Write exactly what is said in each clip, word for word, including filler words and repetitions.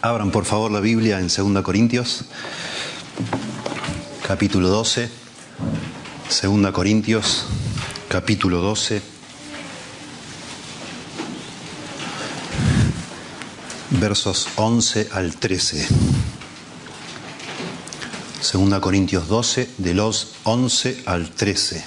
Abran por favor la Biblia en segunda Corintios, capítulo doce. segunda Corintios, capítulo doce. Versos once al trece. segunda Corintios doce, de los once al trece.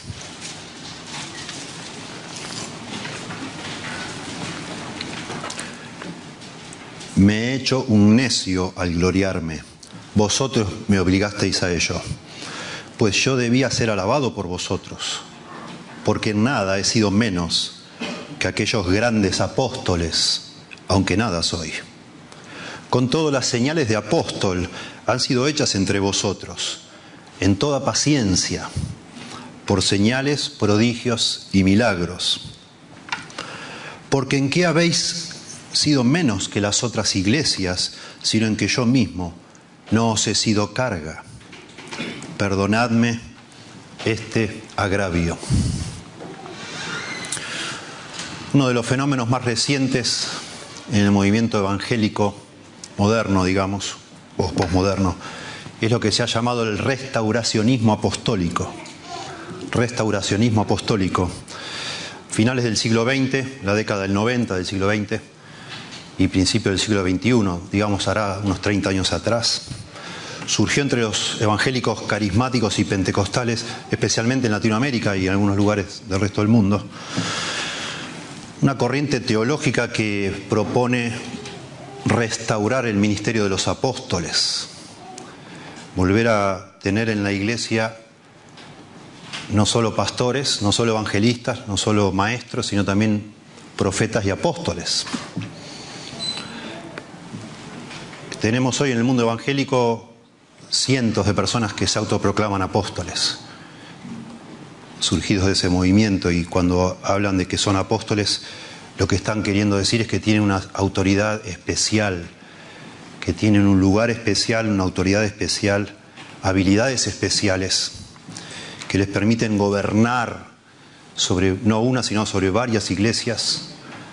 Me he hecho un necio al gloriarme. Vosotros me obligasteis a ello. Pues yo debía ser alabado por vosotros, porque en nada he sido menos que aquellos grandes apóstoles, aunque nada soy. Con todo, las señales de apóstol han sido hechas entre vosotros, en toda paciencia, por señales, prodigios y milagros. Porque en qué habéis sido menos que las otras iglesias, sino en que yo mismo no os he sido carga. Perdonadme este agravio. Uno de los fenómenos más recientes en el movimiento evangélico moderno, digamos, o posmoderno, es lo que se ha llamado el restauracionismo apostólico. Restauracionismo apostólico. Finales del siglo veinte, la década del noventa del siglo veinte y principio del siglo veintiuno, digamos, hará unos treinta años atrás, surgió entre los evangélicos carismáticos y pentecostales, especialmente en Latinoamérica y en algunos lugares del resto del mundo, una corriente teológica que propone restaurar el ministerio de los apóstoles, volver a tener en la iglesia no solo pastores, no solo evangelistas, no solo maestros, sino también profetas y apóstoles. Tenemos hoy en el mundo evangélico cientos de personas que se autoproclaman apóstoles, surgidos de ese movimiento, y cuando hablan de que son apóstoles, lo que están queriendo decir es que tienen una autoridad especial, que tienen un lugar especial, una autoridad especial, habilidades especiales, que les permiten gobernar sobre, no una, sino sobre varias iglesias.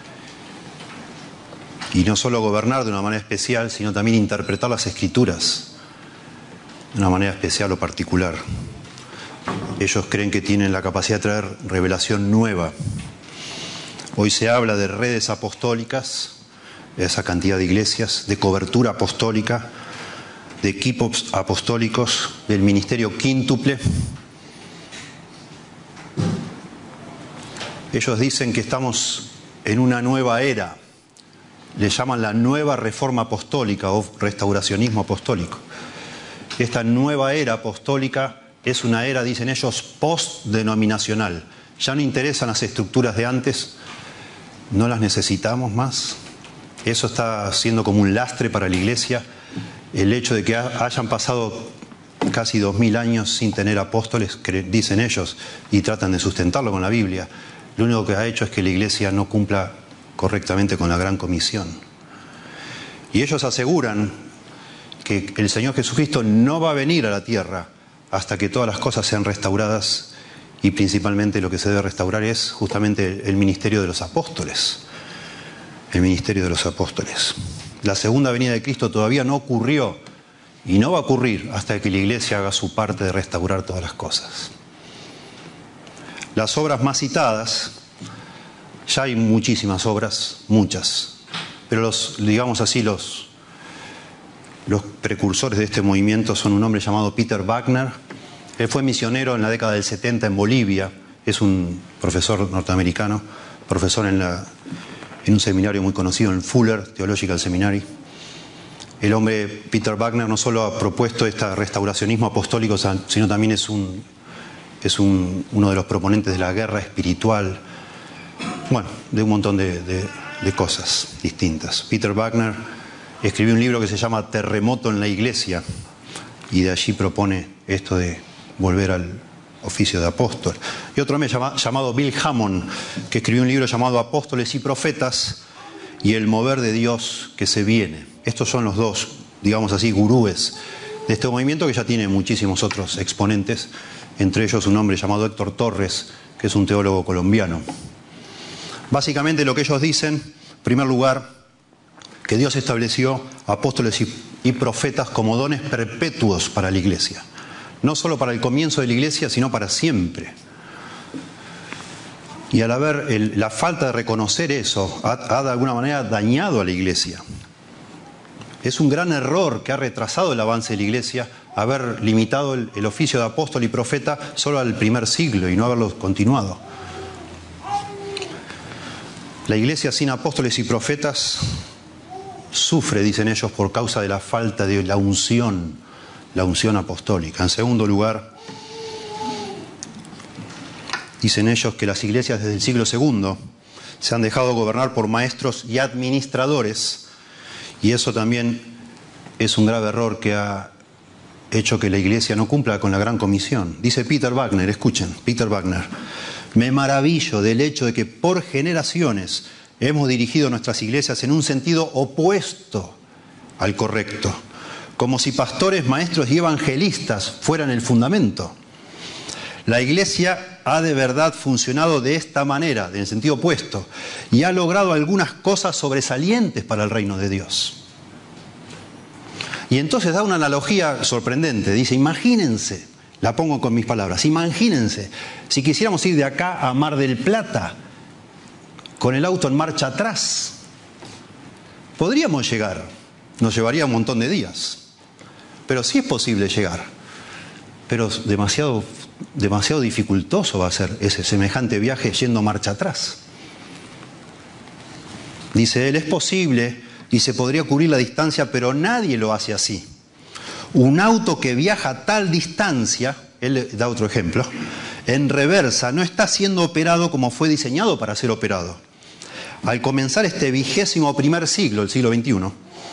Y no solo gobernar de una manera especial, sino también interpretar las Escrituras de una manera especial o particular. Ellos creen que tienen la capacidad de traer revelación nueva. Hoy se habla de redes apostólicas, de esa cantidad de iglesias, de cobertura apostólica, de equipos apostólicos, del ministerio quíntuple. Ellos dicen que estamos en una nueva era. Le llaman la nueva reforma apostólica o restauracionismo apostólico. Esta nueva era apostólica es una era, dicen ellos, post-denominacional. Ya no interesan las estructuras de antes, no las necesitamos más. Eso está siendo como un lastre para la iglesia. El hecho de que hayan pasado casi dos mil años sin tener apóstoles, dicen ellos, y tratan de sustentarlo con la Biblia, lo único que ha hecho es que la iglesia no cumpla correctamente con la gran comisión. Y ellos aseguran que el Señor Jesucristo no va a venir a la tierra hasta que todas las cosas sean restauradas, y principalmente lo que se debe restaurar es justamente el ministerio de los apóstoles. El ministerio de los apóstoles. La segunda venida de Cristo todavía no ocurrió y no va a ocurrir hasta que la iglesia haga su parte de restaurar todas las cosas. Las obras más citadas, ya hay muchísimas obras, muchas, pero los, digamos así, los, los precursores de este movimiento son un hombre llamado Peter Wagner. Él fue misionero en la década del setenta en Bolivia, es un profesor norteamericano, profesor en, la, en un seminario muy conocido, en Fuller Theological Seminary. El hombre Peter Wagner no solo ha propuesto este restauracionismo apostólico, sino también es, un, es un, uno de los proponentes de la guerra espiritual. Bueno, de un montón de, de, de cosas distintas. Peter Wagner escribió un libro que se llama Terremoto en la Iglesia, y de allí propone esto de volver al oficio de apóstol. Y otro hombre llama, llamado Bill Hammond, que escribió un libro llamado Apóstoles y Profetas y el mover de Dios que se viene. Estos son los dos, digamos así, gurúes de este movimiento, que ya tiene muchísimos otros exponentes, entre ellos un hombre llamado Héctor Torres, que es un teólogo colombiano. Básicamente lo que ellos dicen, en primer lugar, que Dios estableció apóstoles y, y profetas como dones perpetuos para la iglesia. No solo para el comienzo de la iglesia, sino para siempre. Y al haber el, la falta de reconocer eso, ha, ha de alguna manera dañado a la iglesia. Es un gran error que ha retrasado el avance de la iglesia haber limitado el, el oficio de apóstol y profeta solo al primer siglo y no haberlo continuado. La iglesia sin apóstoles y profetas sufre, dicen ellos, por causa de la falta de la unción, la unción apostólica. En segundo lugar, dicen ellos que las iglesias desde el siglo segundo se han dejado gobernar por maestros y administradores, y eso también es un grave error que ha hecho que la iglesia no cumpla con la gran comisión. Dice Peter Wagner, escuchen, Peter Wagner: me maravillo del hecho de que por generaciones hemos dirigido nuestras iglesias en un sentido opuesto al correcto, como si pastores, maestros y evangelistas fueran el fundamento. La iglesia ha de verdad funcionado de esta manera, en el sentido opuesto, y ha logrado algunas cosas sobresalientes para el reino de Dios. Y entonces da una analogía sorprendente. Dice, imagínense, la pongo con mis palabras, imagínense si quisiéramos ir de acá a Mar del Plata con el auto en marcha atrás. Podríamos llegar, nos llevaría un montón de días, pero sí es posible llegar. Pero demasiado, demasiado dificultoso va a ser ese semejante viaje yendo marcha atrás. Dice él, es posible y se podría cubrir la distancia, pero nadie lo hace así. Un auto que viaja a tal distancia, él da otro ejemplo, en reversa no está siendo operado como fue diseñado para ser operado. Al comenzar este vigésimo primer siglo, el siglo veintiuno,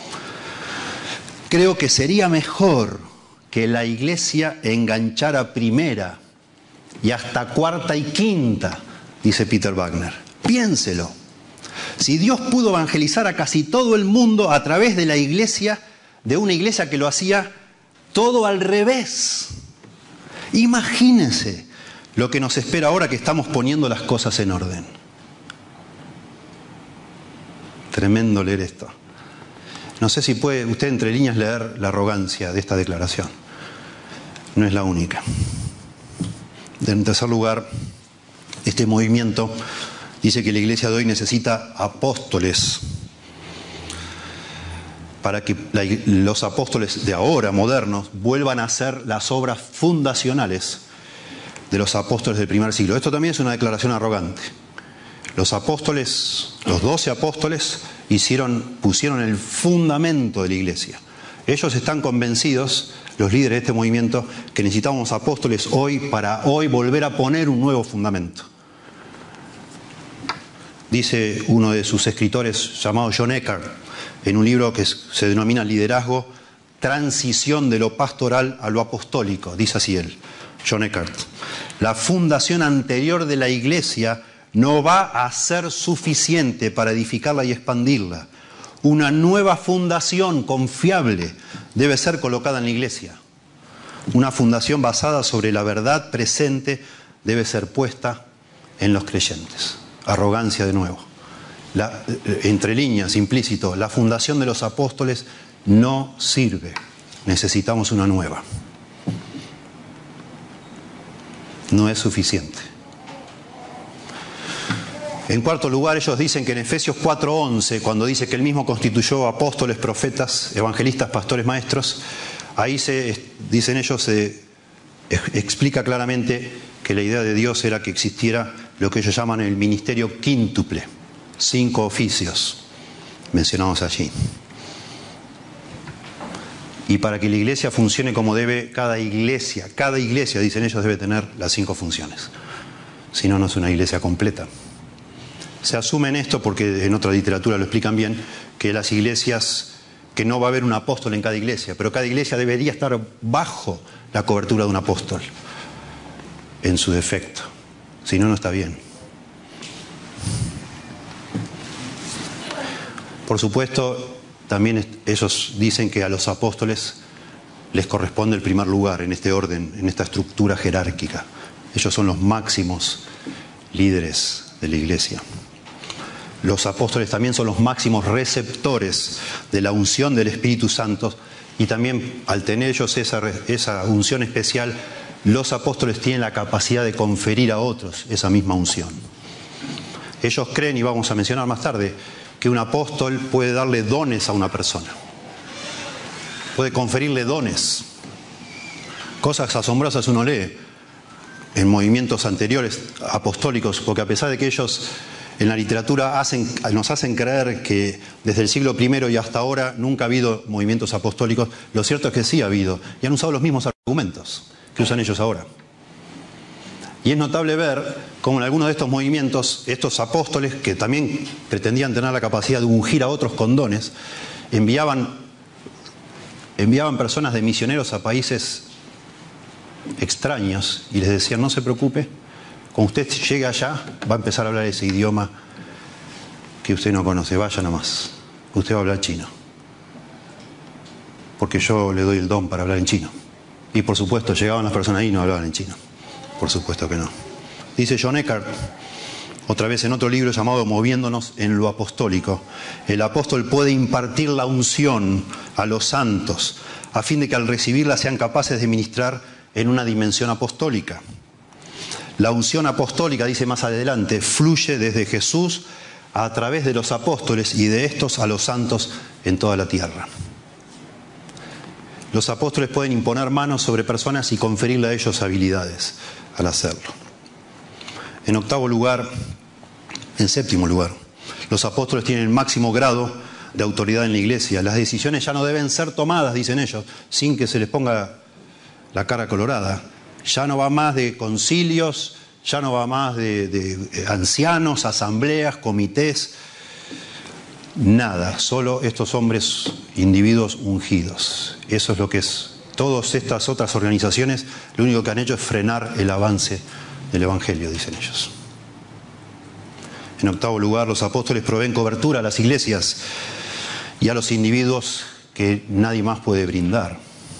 creo que sería mejor que la iglesia enganchara primera y hasta cuarta y quinta, dice Peter Wagner. Piénselo. Si Dios pudo evangelizar a casi todo el mundo a través de la iglesia, de una iglesia que lo hacía todo al revés, imagínense lo que nos espera ahora que estamos poniendo las cosas en orden. Tremendo leer esto. No sé si puede usted entre líneas leer la arrogancia de esta declaración. No es la única. En tercer lugar, este movimiento dice que la iglesia de hoy necesita apóstoles para que la, los apóstoles de ahora, modernos, vuelvan a hacer las obras fundacionales de los apóstoles del primer siglo. Esto también es una declaración arrogante. Los apóstoles, los doce apóstoles, hicieron, pusieron el fundamento de la iglesia. Ellos están convencidos, los líderes de este movimiento, que necesitamos apóstoles hoy para hoy volver a poner un nuevo fundamento. Dice uno de sus escritores llamado John Eckhardt, en un libro que se denomina Liderazgo, transición de lo pastoral a lo apostólico. Dice así él, John Eckhardt: la fundación anterior de la iglesia no va a ser suficiente para edificarla y expandirla. Una nueva fundación confiable debe ser colocada en la iglesia. Una fundación basada sobre la verdad presente debe ser puesta en los creyentes. Arrogancia de nuevo. La, entre líneas, implícito, la fundación de los apóstoles no sirve. Necesitamos una nueva. No es suficiente. En cuarto lugar, ellos dicen que en Efesios cuatro once, cuando dice que él mismo constituyó apóstoles, profetas, evangelistas, pastores, maestros, ahí se, dicen ellos, se explica claramente que la idea de Dios era que existiera lo que ellos llaman el ministerio quíntuple, cinco oficios mencionados allí. Y para que la iglesia funcione como debe, cada iglesia, cada iglesia, dicen ellos, debe tener las cinco funciones. Si no, no es una iglesia completa. Se asume en esto, porque en otra literatura lo explican bien, que las iglesias, que no va a haber un apóstol en cada iglesia, pero cada iglesia debería estar bajo la cobertura de un apóstol, en su defecto. Si no, no está bien. Por supuesto, también ellos dicen que a los apóstoles les corresponde el primer lugar en este orden, en esta estructura jerárquica. Ellos son los máximos líderes de la iglesia. Los apóstoles también son los máximos receptores de la unción del Espíritu Santo, y también al tener ellos esa, esa unción especial, los apóstoles tienen la capacidad de conferir a otros esa misma unción. Ellos creen, y vamos a mencionar más tarde, que un apóstol puede darle dones a una persona. Puede conferirle dones. Cosas asombrosas uno lee en movimientos anteriores apostólicos, porque a pesar de que ellos en la literatura hacen, nos hacen creer que desde el siglo primero y hasta ahora nunca ha habido movimientos apostólicos, lo cierto es que sí ha habido, y han usado los mismos argumentos que usan ellos ahora. Y es notable ver cómo en algunos de estos movimientos, estos apóstoles, que también pretendían tener la capacidad de ungir a otros con dones, enviaban, enviaban personas de misioneros a países extraños y les decían: no se preocupe, cuando usted llegue allá va a empezar a hablar ese idioma que usted no conoce, vaya nomás, usted va a hablar chino, porque yo le doy el don para hablar en chino. Y por supuesto llegaban las personas ahí y no hablaban en chino, por supuesto que no. Dice John Eckhart, otra vez en otro libro llamado Moviéndonos en lo Apostólico: el apóstol puede impartir la unción a los santos a fin de que al recibirla sean capaces de ministrar en una dimensión apostólica. La unción apostólica, dice más adelante, fluye desde Jesús a través de los apóstoles y de estos a los santos en toda la tierra. Los apóstoles pueden imponer manos sobre personas y conferirle a ellos habilidades al hacerlo. En octavo lugar, en séptimo lugar, los apóstoles tienen el máximo grado de autoridad en la iglesia. Las decisiones ya no deben ser tomadas, dicen ellos, sin que se les ponga la cara colorada. Ya no va más de concilios, ya no va más de, de ancianos, asambleas, comités, nada, solo estos hombres, individuos ungidos. Eso es lo que es. Todas estas otras organizaciones lo único que han hecho es frenar el avance del Evangelio, dicen ellos. En octavo lugar, los apóstoles proveen cobertura a las iglesias y a los individuos que nadie más puede brindar.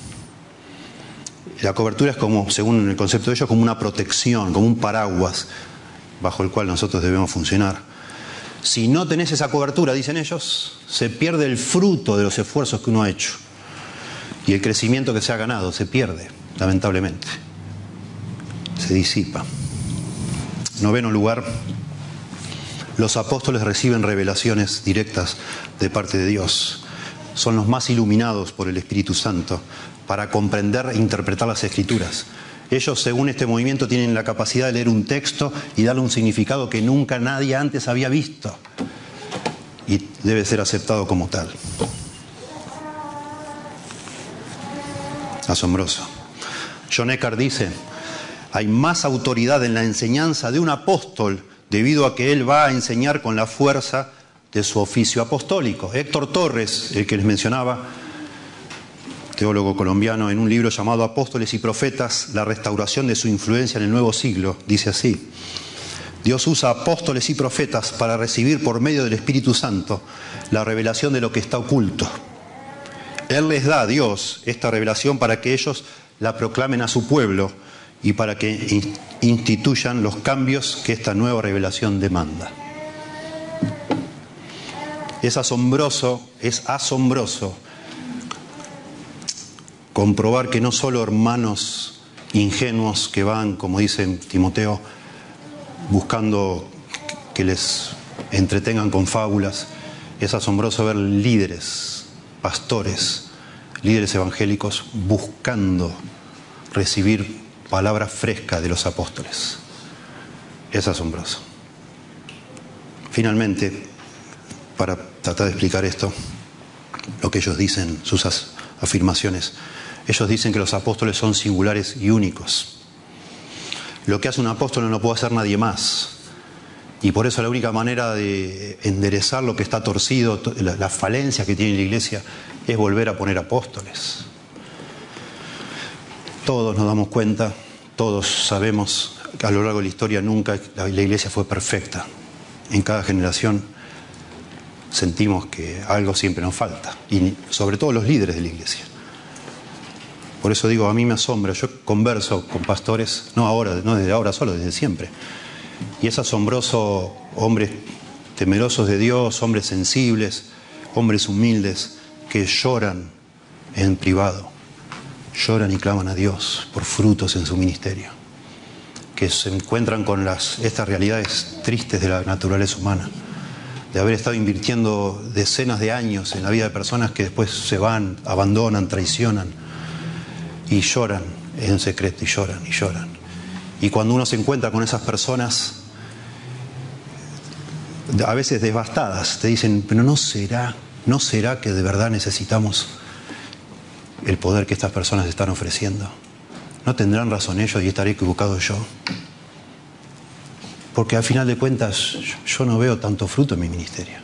La cobertura es como, según el concepto de ellos, como una protección, como un paraguas bajo el cual nosotros debemos funcionar. Si no tenés esa cobertura, dicen ellos, se pierde el fruto de los esfuerzos que uno ha hecho. Y el crecimiento que se ha ganado se pierde, lamentablemente. Se disipa. Noveno lugar, los apóstoles reciben revelaciones directas de parte de Dios. Son los más iluminados por el Espíritu Santo para comprender e interpretar las Escrituras. Ellos, según este movimiento, tienen la capacidad de leer un texto y darle un significado que nunca nadie antes había visto. Y debe ser aceptado como tal. Asombroso. John Eckhart dice: hay más autoridad en la enseñanza de un apóstol debido a que él va a enseñar con la fuerza de su oficio apostólico. Héctor Torres, el que les mencionaba, teólogo colombiano, en un libro llamado Apóstoles y Profetas, la restauración de su influencia en el nuevo siglo, dice así: Dios usa apóstoles y profetas para recibir por medio del Espíritu Santo la revelación de lo que está oculto. Él les da a Dios esta revelación para que ellos la proclamen a su pueblo y para que instituyan los cambios que esta nueva revelación demanda. Es asombroso, es asombroso comprobar que no solo hermanos ingenuos que van, como dice Timoteo, buscando que les entretengan con fábulas, es asombroso ver líderes, pastores, líderes evangélicos buscando recibir palabra fresca de los apóstoles. Es asombroso. Finalmente, para tratar de explicar esto, lo que ellos dicen, sus afirmaciones, ellos dicen que los apóstoles son singulares y únicos. Lo que hace un apóstol no lo puede hacer nadie más. Y por eso la única manera de enderezar lo que está torcido, la falencia que tiene la iglesia, es volver a poner apóstoles. Todos nos damos cuenta, todos sabemos que a lo largo de la historia nunca la iglesia fue perfecta. En cada generación sentimos que algo siempre nos falta, y sobre todo los líderes de la iglesia. Por eso digo, a mí me asombra, yo converso con pastores, no ahora, no desde ahora solo, desde siempre. Y es asombroso hombres temerosos de Dios, hombres sensibles, hombres humildes, que lloran en privado, lloran y claman a Dios por frutos en su ministerio, que se encuentran con las, estas realidades tristes de la naturaleza humana, de haber estado invirtiendo decenas de años en la vida de personas que después se van, abandonan, traicionan y lloran en secreto y lloran y lloran. Y cuando uno se encuentra con esas personas, a veces devastadas, te dicen, pero no será, no será que de verdad necesitamos el poder que estas personas están ofreciendo. ¿No tendrán razón ellos y estaré equivocado yo? Porque al final de cuentas yo no veo tanto fruto en mi ministerio.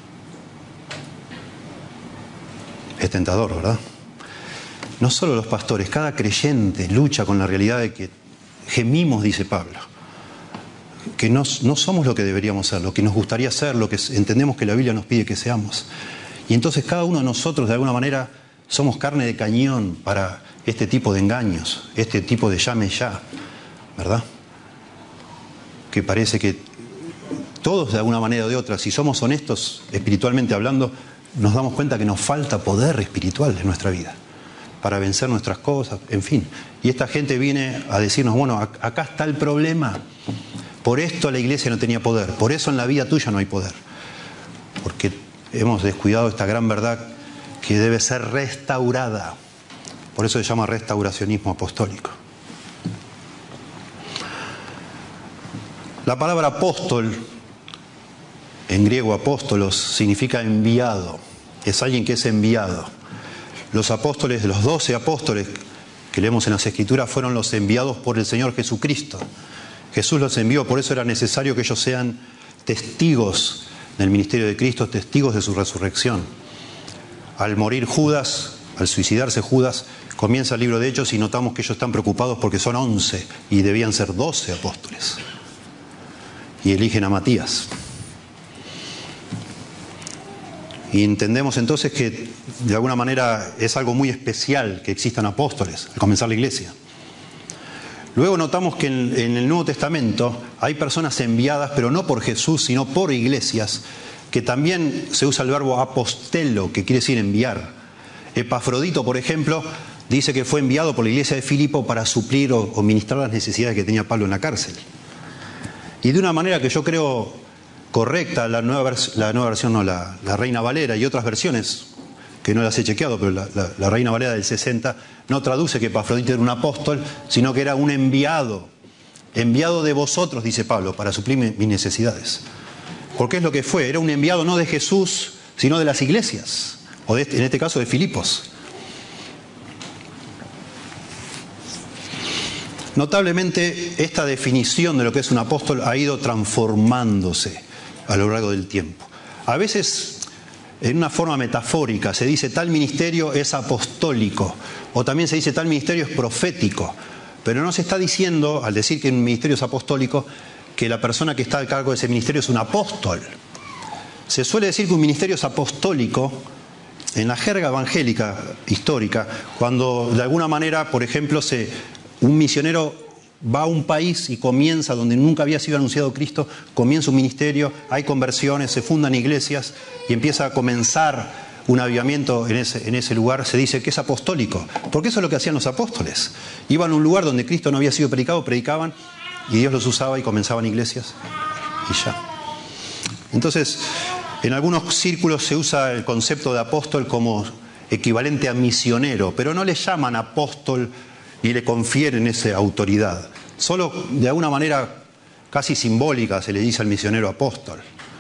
Es tentador, ¿verdad? No solo los pastores, cada creyente lucha con la realidad de que gemimos, dice Pablo, que no, no somos lo que deberíamos ser, lo que nos gustaría ser, lo que entendemos que la Biblia nos pide que seamos. Y entonces cada uno de nosotros de alguna manera somos carne de cañón para este tipo de engaños, este tipo de llame ya, ¿verdad? Que parece que todos de alguna manera o de otra, si somos honestos espiritualmente hablando, nos damos cuenta que nos falta poder espiritual en nuestra vida para vencer nuestras cosas, en fin. Y esta gente viene a decirnos, bueno, acá está el problema. Por esto la iglesia no tenía poder, por eso en la vida tuya no hay poder. Porque hemos descuidado esta gran verdad que debe ser restaurada. Por eso se llama restauracionismo apostólico. La palabra apóstol, en griego apóstolos, significa enviado. Es alguien que es enviado. Los apóstoles, los doce apóstoles que leemos en las Escrituras, fueron los enviados por el Señor Jesucristo. Jesús los envió, por eso era necesario que ellos sean testigos del ministerio de Cristo, testigos de su resurrección. Al morir Judas, al suicidarse Judas, comienza el libro de Hechos y notamos que ellos están preocupados porque son once y debían ser doce apóstoles. Y eligen a Matías. Y entendemos entonces que de alguna manera es algo muy especial que existan apóstoles al comenzar la iglesia. Luego notamos que en, en el Nuevo Testamento hay personas enviadas, pero no por Jesús, sino por iglesias, que también se usa el verbo apostelo, que quiere decir enviar. Epafrodito, por ejemplo, dice que fue enviado por la iglesia de Filipo para suplir o, o ministrar las necesidades que tenía Pablo en la cárcel. Y de una manera que yo creo correcta, la nueva, vers- la nueva versión, no, la, la Reina Valera y otras versiones, que no las he chequeado, pero la, la, la Reina Valera del sesenta no traduce que Epafrodito era un apóstol, sino que era un enviado, enviado de vosotros, dice Pablo, para suplir mis necesidades. Porque es lo que fue, era un enviado no de Jesús, sino de las iglesias, o de este, en este caso de Filipos. Notablemente, esta definición de lo que es un apóstol ha ido transformándose a lo largo del tiempo. A veces, en una forma metafórica, se dice tal ministerio es apostólico, o también se dice tal ministerio es profético, pero no se está diciendo, al decir que un ministerio es apostólico, que la persona que está al cargo de ese ministerio es un apóstol. Se suele decir que un ministerio es apostólico en la jerga evangélica histórica, cuando de alguna manera, por ejemplo, se, un misionero va a un país y comienza donde nunca había sido anunciado Cristo, comienza un ministerio, hay conversiones, se fundan iglesias y empieza a comenzar un avivamiento en ese, en ese lugar. Se dice que es apostólico, porque eso es lo que hacían los apóstoles. Iban a un lugar donde Cristo no había sido predicado, predicaban y Dios los usaba y comenzaban iglesias y ya. Entonces, en algunos círculos se usa el concepto de apóstol como equivalente a misionero, pero no le llaman apóstol y le confieren esa autoridad. Solo de alguna manera casi simbólica se le dice al misionero apóstol.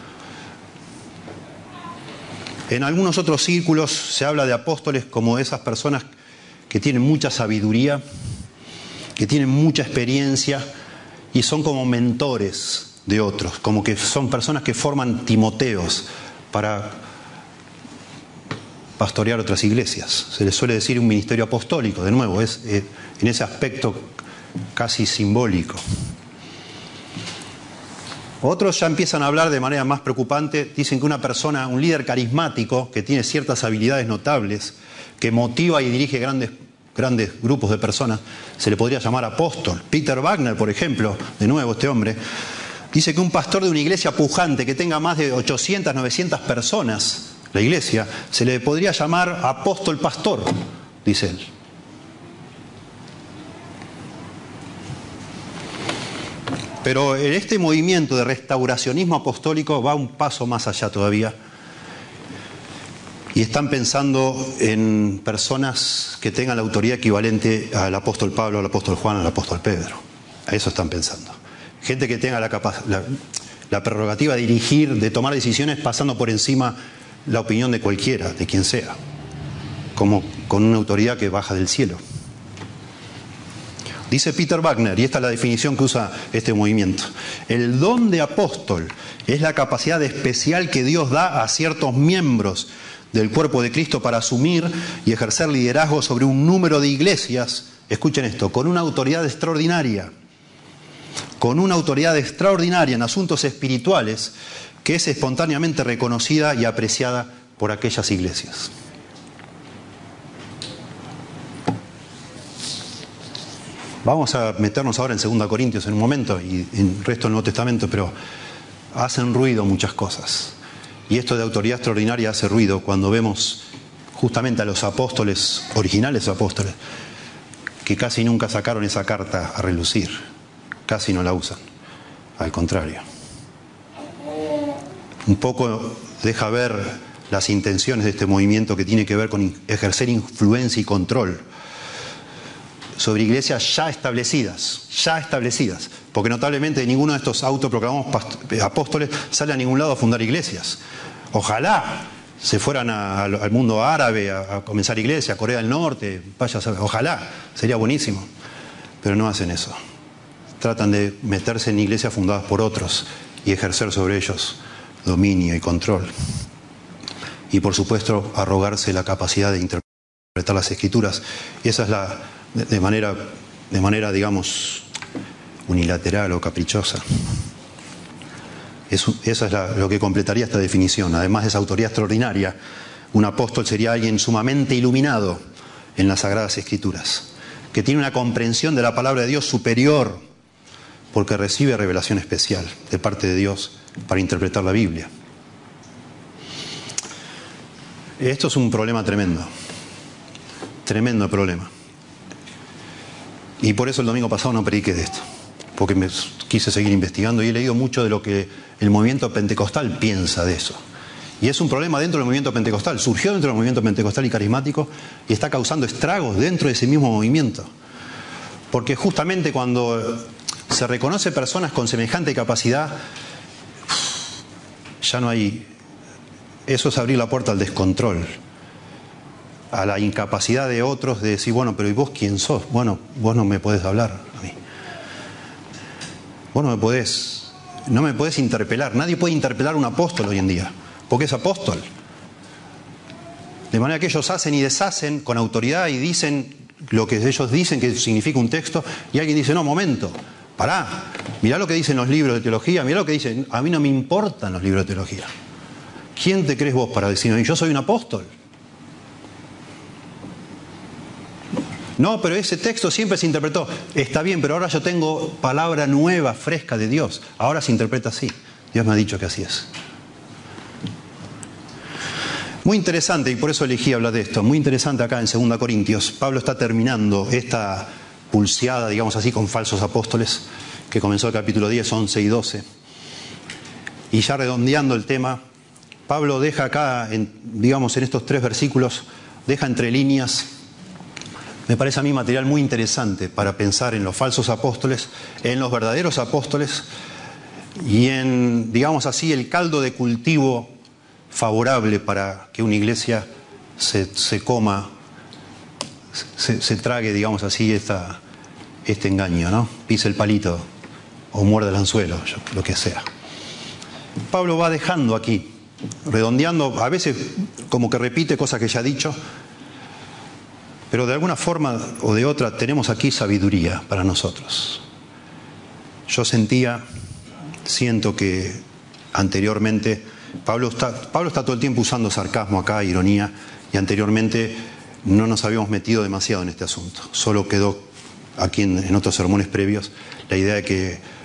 En algunos otros círculos se habla de apóstoles como esas personas que tienen mucha sabiduría, que tienen mucha experiencia y son como mentores de otros, como que son personas que forman timoteos para pastorear otras iglesias. Se les suele decir un ministerio apostólico, de nuevo, es eh, en ese aspecto casi simbólico. Otros ya empiezan a hablar de manera más preocupante, dicen que una persona, un líder carismático, que tiene ciertas habilidades notables, que motiva y dirige grandes, grandes grupos de personas, se le podría llamar apóstol. Peter Wagner, por ejemplo, de nuevo este hombre, Dice que un pastor de una iglesia pujante que tenga más de ochocientas, novecientas personas, la iglesia, se le podría llamar apóstol pastor, dice él. Pero en este movimiento de restauracionismo apostólico va un paso más allá todavía. Y están pensando en personas que tengan la autoridad equivalente al apóstol Pablo, al apóstol Juan, al apóstol Pedro. A eso están pensando. Gente que tenga la, capaz, la, la prerrogativa de dirigir, de tomar decisiones pasando por encima la opinión de cualquiera, de quien sea. Como con una autoridad que baja del cielo. Dice Peter Wagner, y esta es la definición que usa este movimiento: el don de apóstol es la capacidad especial que Dios da a ciertos miembros del cuerpo de Cristo para asumir y ejercer liderazgo sobre un número de iglesias, escuchen esto, con una autoridad extraordinaria, con una autoridad extraordinaria en asuntos espirituales que es espontáneamente reconocida y apreciada por aquellas iglesias. Vamos a meternos ahora en segunda Corintios en un momento y en el resto del Nuevo Testamento, pero hacen ruido muchas cosas. Y esto de autoridad extraordinaria hace ruido cuando vemos justamente a los apóstoles, originales apóstoles, que casi nunca sacaron esa carta a relucir, casi no la usan, al contrario. Un poco deja ver las intenciones de este movimiento que tiene que ver con ejercer influencia y control sobre iglesias ya establecidas, ya establecidas, porque notablemente ninguno de estos autoproclamados apóstoles sale a ningún lado a fundar iglesias. Ojalá se fueran a, al mundo árabe a, a comenzar iglesias, a Corea del Norte, vaya a saber, ojalá, sería buenísimo, pero no hacen eso. Tratan de meterse en iglesias fundadas por otros y ejercer sobre ellos dominio y control. Y por supuesto arrogarse la capacidad de interpretar las Escrituras. Y esa es la... De manera, de manera, digamos, unilateral o caprichosa. Eso, esa es la, lo que completaría esta definición. Además de esa autoridad extraordinaria, un apóstol sería alguien sumamente iluminado en las Sagradas Escrituras, que tiene una comprensión de la palabra de Dios superior, porque recibe revelación especial de parte de Dios para interpretar la Biblia. Esto es un problema tremendo, tremendo problema. Y por eso el domingo pasado no prediqué de esto, porque me quise seguir investigando y he leído mucho de lo que el movimiento pentecostal piensa de eso. Y es un problema dentro del movimiento pentecostal, surgió dentro del movimiento pentecostal y carismático y está causando estragos dentro de ese mismo movimiento. Porque justamente cuando se reconoce personas con semejante capacidad, ya no hay... Eso es abrir la puerta al descontrol, a la incapacidad de otros de decir, bueno, pero ¿y vos quién sos? Bueno, vos no me podés hablar a mí. Vos no me podés, no me podés interpelar. Nadie puede interpelar a un apóstol hoy en día, porque es apóstol. De manera que ellos hacen y deshacen con autoridad y dicen lo que ellos dicen que significa un texto, y alguien dice, no, momento, pará, mirá lo que dicen los libros de teología, mirá lo que dicen, a mí no me importan los libros de teología. ¿Quién te crees vos para decirme? Yo soy un apóstol. No, pero ese texto siempre se interpretó. Está bien, pero ahora yo tengo palabra nueva, fresca de Dios. Ahora se interpreta así. Dios me ha dicho que así es. Muy interesante, y por eso elegí hablar de esto. Muy interesante acá en segunda Corintios. Pablo está terminando esta pulseada, digamos así, con falsos apóstoles, que comenzó el capítulo diez, once y doce. Y ya redondeando el tema, Pablo deja acá, en, digamos, en estos tres versículos, deja entre líneas... Me parece a mí material muy interesante para pensar en los falsos apóstoles, en los verdaderos apóstoles y en, digamos así, el caldo de cultivo favorable para que una iglesia se, se coma, se, se trague, digamos así, esta, este engaño, ¿no? Pise el palito o muerde el anzuelo, lo que sea. Pablo va dejando aquí, redondeando, a veces como que repite cosas que ya ha dicho, pero de alguna forma o de otra tenemos aquí sabiduría para nosotros. Yo sentía, siento que anteriormente, Pablo está, Pablo está todo el tiempo usando sarcasmo acá, ironía, y anteriormente no nos habíamos metido demasiado en este asunto. Solo quedó aquí en, en otros sermones previos la idea de que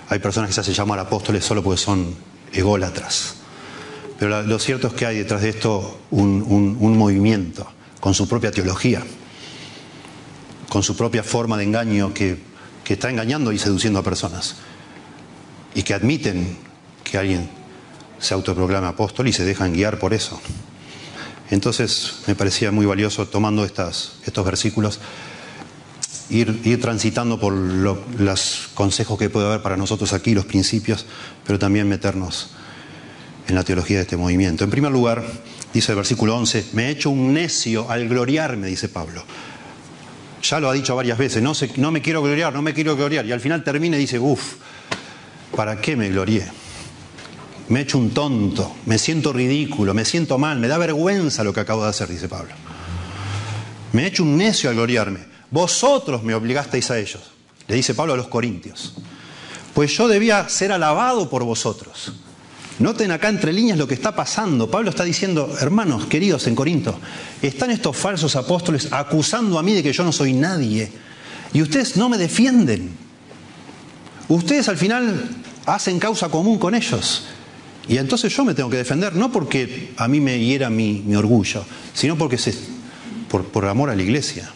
Hay personas que se hacen llamar apóstoles solo porque son ególatras. Pero la, lo cierto es que hay detrás de esto un, un, un movimiento con su propia teología, con su propia forma de engaño que, que está engañando y seduciendo a personas. Y que admiten que alguien se autoproclama apóstol y se dejan guiar por eso. Entonces me parecía muy valioso, tomando estas, estos versículos, ir, ir transitando por lo, los consejos que puede haber para nosotros aquí, los principios, pero también meternos en la teología de este movimiento. En primer lugar, dice el versículo once, me he hecho un necio al gloriarme, dice Pablo. Ya lo ha dicho varias veces, no, sé, no me quiero gloriar, no me quiero gloriar. Y al final termina y dice, uff, ¿para qué me glorié? Me he hecho un tonto, me siento ridículo, me siento mal, me da vergüenza lo que acabo de hacer, dice Pablo. Me he hecho un necio al gloriarme. Vosotros me obligasteis a ellos, le dice Pablo a los corintios. Pues yo debía ser alabado por vosotros. Noten acá entre líneas lo que está pasando. Pablo está diciendo, hermanos queridos en Corinto, están estos falsos apóstoles acusando a mí de que yo no soy nadie. Y ustedes no me defienden. Ustedes al final hacen causa común con ellos. Y entonces yo me tengo que defender, no porque a mí me hiera mi, mi orgullo, sino porque se, por, por amor a la iglesia.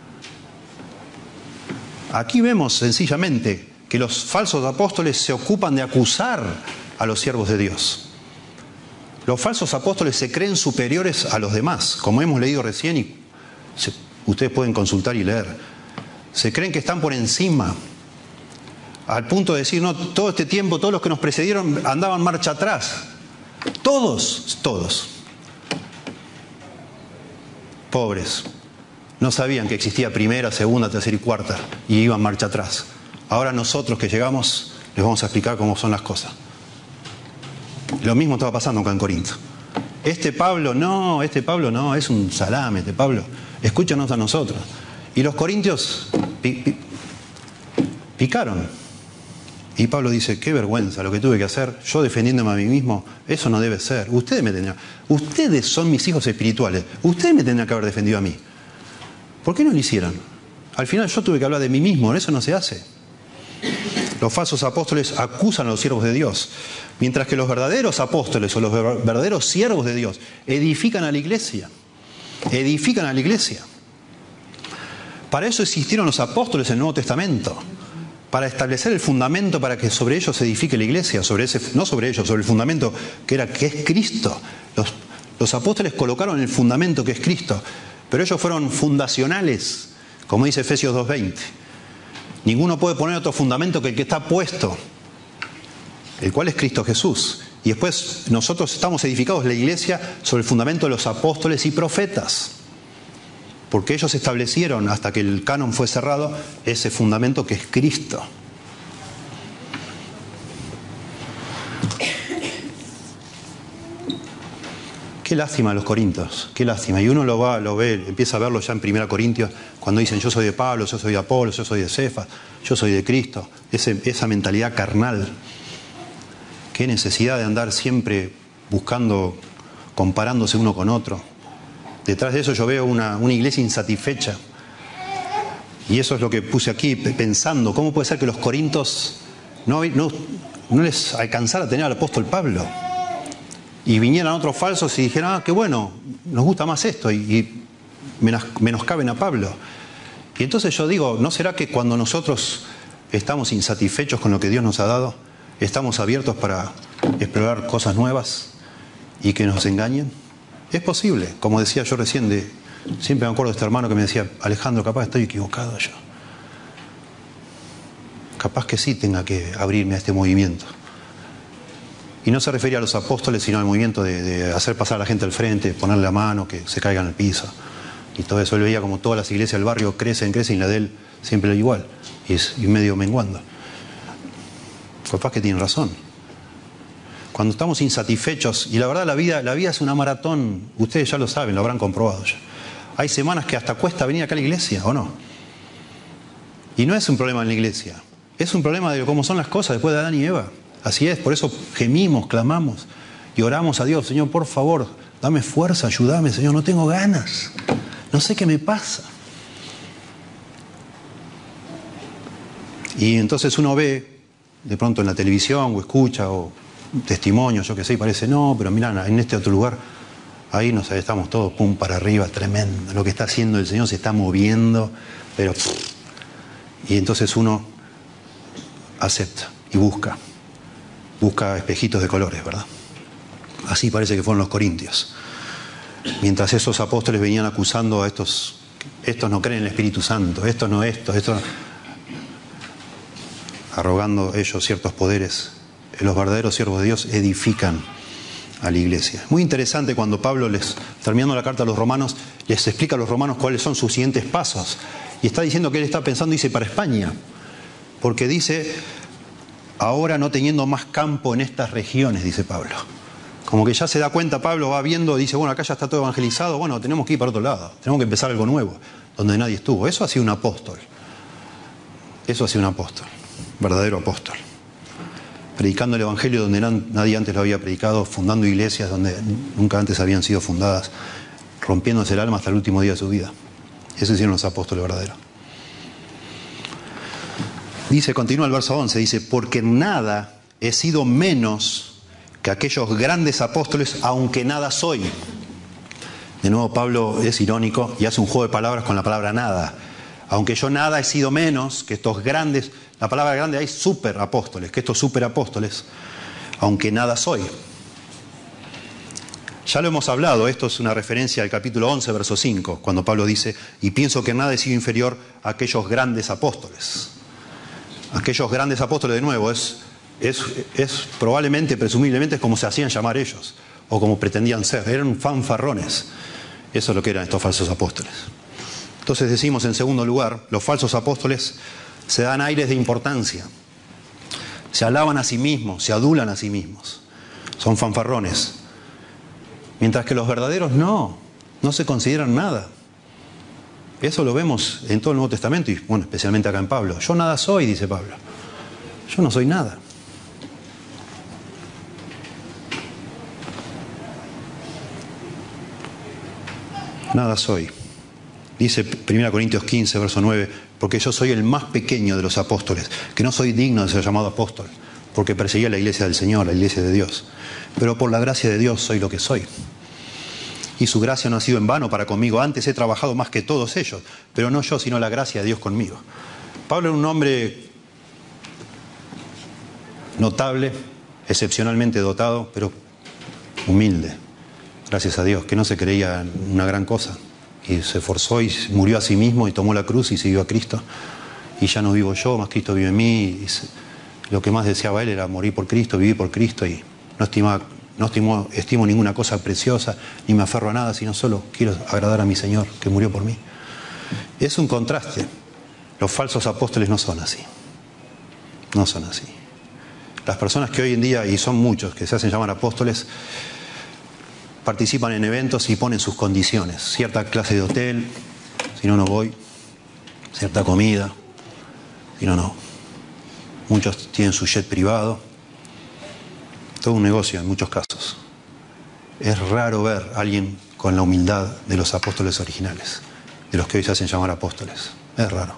Aquí vemos sencillamente que los falsos apóstoles se ocupan de acusar a los siervos de Dios. Los falsos apóstoles se creen superiores a los demás, como hemos leído recién y se, ustedes pueden consultar y leer. Se creen que están por encima, al punto de decir, no, todo este tiempo, todos los que nos precedieron andaban marcha atrás. Todos, todos. Pobres. No sabían que existía primera, segunda, tercera y cuarta y iban marcha atrás. Ahora nosotros que llegamos les vamos a explicar cómo son las cosas. Lo mismo estaba pasando acá en Corinto. Este Pablo, no, este Pablo no, es un salame, este Pablo. Escúchanos a nosotros. Y los corintios pi, pi, picaron. Y Pablo dice, qué vergüenza lo que tuve que hacer, yo defendiéndome a mí mismo, eso no debe ser. Ustedes me tendrían, ustedes son mis hijos espirituales, ustedes me tendrían que haber defendido a mí. ¿Por qué no lo hicieron? Al final yo tuve que hablar de mí mismo, eso no se hace. Los falsos apóstoles acusan a los siervos de Dios, mientras que los verdaderos apóstoles o los verdaderos siervos de Dios edifican a la iglesia. Edifican a la iglesia. Para eso existieron los apóstoles en el Nuevo Testamento, para establecer el fundamento para que sobre ellos se edifique la iglesia, sobre ese, no sobre ellos, sobre el fundamento que era que es Cristo. Los, los apóstoles colocaron el fundamento que es Cristo, pero ellos fueron fundacionales, como dice Efesios dos veinte. Ninguno puede poner otro fundamento que el que está puesto, el cual es Cristo Jesús. Y después nosotros estamos edificados, la iglesia, sobre el fundamento de los apóstoles y profetas. Porque ellos establecieron, hasta que el canon fue cerrado, ese fundamento que es Cristo. Qué lástima los corintios, qué lástima. Y uno lo va, lo ve, empieza a verlo ya en primera Corintios, cuando dicen yo soy de Pablo, yo soy de Apolo, yo soy de Cefas, yo soy de Cristo. Ese, esa mentalidad carnal. Qué necesidad de andar siempre buscando, comparándose uno con otro. Detrás de eso yo veo una, una iglesia insatisfecha. Y eso es lo que puse aquí, pensando, ¿cómo puede ser que los corintios no, no, no les alcanzara a tener al apóstol Pablo? Y vinieran otros falsos y dijeran, ah, qué bueno, nos gusta más esto, y, y menos, menoscaben a Pablo. Y entonces yo digo, ¿no será que cuando nosotros estamos insatisfechos con lo que Dios nos ha dado, estamos abiertos para explorar cosas nuevas y que nos engañen? Es posible, como decía yo recién, de, siempre me acuerdo de este hermano que me decía, Alejandro, capaz estoy equivocado yo. Capaz que sí tenga que abrirme a este movimiento. Y no se refería a los apóstoles, sino al movimiento de, de hacer pasar a la gente al frente, ponerle la mano, que se caigan al piso. Y todo eso él veía como todas las iglesias del barrio crecen, crecen, y la de él siempre lo igual. Y es y medio menguando. Capaz que tienen razón. Cuando estamos insatisfechos, y la verdad la vida, la vida es una maratón, ustedes ya lo saben, lo habrán comprobado ya. Hay semanas que hasta cuesta venir acá a la iglesia, ¿o no? Y no es un problema en la iglesia, es un problema de cómo son las cosas después de Adán y Eva. Así es, por eso gemimos, clamamos y oramos a Dios, Señor, por favor, dame fuerza, ayúdame, Señor, no tengo ganas, no sé qué me pasa. Y entonces uno ve de pronto en la televisión o escucha o testimonios, yo qué sé, y parece, no, pero mirá, en este otro lugar, ahí nos estamos todos pum para arriba, tremendo. Lo que está haciendo el Señor se está moviendo, pero... Y entonces uno acepta y busca. Busca espejitos de colores, ¿verdad? Así parece que fueron los corintios. Mientras esos apóstoles venían acusando a estos, estos no creen en el Espíritu Santo, estos no esto, estos... arrogando ellos ciertos poderes, los verdaderos siervos de Dios edifican a la iglesia. Muy interesante cuando Pablo, les terminando la carta a los romanos, les explica a los romanos cuáles son sus siguientes pasos. Y está diciendo que él está pensando, dice, para España. Porque dice, ahora no teniendo más campo en estas regiones, dice Pablo. Como que ya se da cuenta, Pablo va viendo, dice, bueno, acá ya está todo evangelizado, bueno, tenemos que ir para otro lado, tenemos que empezar algo nuevo, donde nadie estuvo. Eso ha sido un apóstol. Eso ha sido un apóstol, verdadero apóstol. Predicando el evangelio donde nadie antes lo había predicado, fundando iglesias donde nunca antes habían sido fundadas, rompiéndose el alma hasta el último día de su vida. Eso hicieron los apóstoles verdaderos. Dice, continúa el verso once, dice, porque nada he sido menos que aquellos grandes apóstoles, aunque nada soy. De nuevo Pablo es irónico y hace un juego de palabras con la palabra nada. Aunque yo nada he sido menos que estos grandes, la palabra grande hay super apóstoles, que estos super apóstoles, aunque nada soy. Ya lo hemos hablado, esto es una referencia al capítulo once, verso cinco, cuando Pablo dice, y pienso que nada he sido inferior a aquellos grandes apóstoles. Aquellos grandes apóstoles, de nuevo, es, es, es probablemente, presumiblemente, es como se hacían llamar ellos, o como pretendían ser, eran fanfarrones. Eso es lo que eran estos falsos apóstoles. Entonces decimos, en segundo lugar, los falsos apóstoles se dan aires de importancia, se alaban a sí mismos, se adulan a sí mismos, son fanfarrones. Mientras que los verdaderos no, no se consideran nada. Eso lo vemos en todo el Nuevo Testamento y, bueno, especialmente acá en Pablo. Yo nada soy, dice Pablo. Yo no soy nada. Nada soy. Dice primera Corintios quince, verso nueve, porque yo soy el más pequeño de los apóstoles, que no soy digno de ser llamado apóstol, porque perseguía la iglesia del Señor, la iglesia de Dios. Pero por la gracia de Dios soy lo que soy. Y su gracia no ha sido en vano para conmigo. Antes he trabajado más que todos ellos, pero no yo, sino la gracia de Dios conmigo. Pablo era un hombre notable, excepcionalmente dotado, pero humilde, gracias a Dios, que no se creía una gran cosa. Y se esforzó y murió a sí mismo y tomó la cruz y siguió a Cristo. Y ya no vivo yo, más Cristo vive en mí. Y se, lo que más deseaba él era morir por Cristo, vivir por Cristo, y no estimaba, no estimo, estimo ninguna cosa preciosa, ni me aferro a nada, sino solo quiero agradar a mi Señor, que murió por mí. Es un contraste. Los falsos apóstoles no son así. No son así. Las personas que hoy en día, y son muchos, que se hacen llamar apóstoles, participan en eventos y ponen sus condiciones. Cierta clase de hotel, si no, no voy. Cierta comida, si no, no. Muchos tienen su jet privado. Todo un negocio en muchos casos. Es raro ver a alguien con la humildad de los apóstoles originales, de los que hoy se hacen llamar apóstoles. Es raro.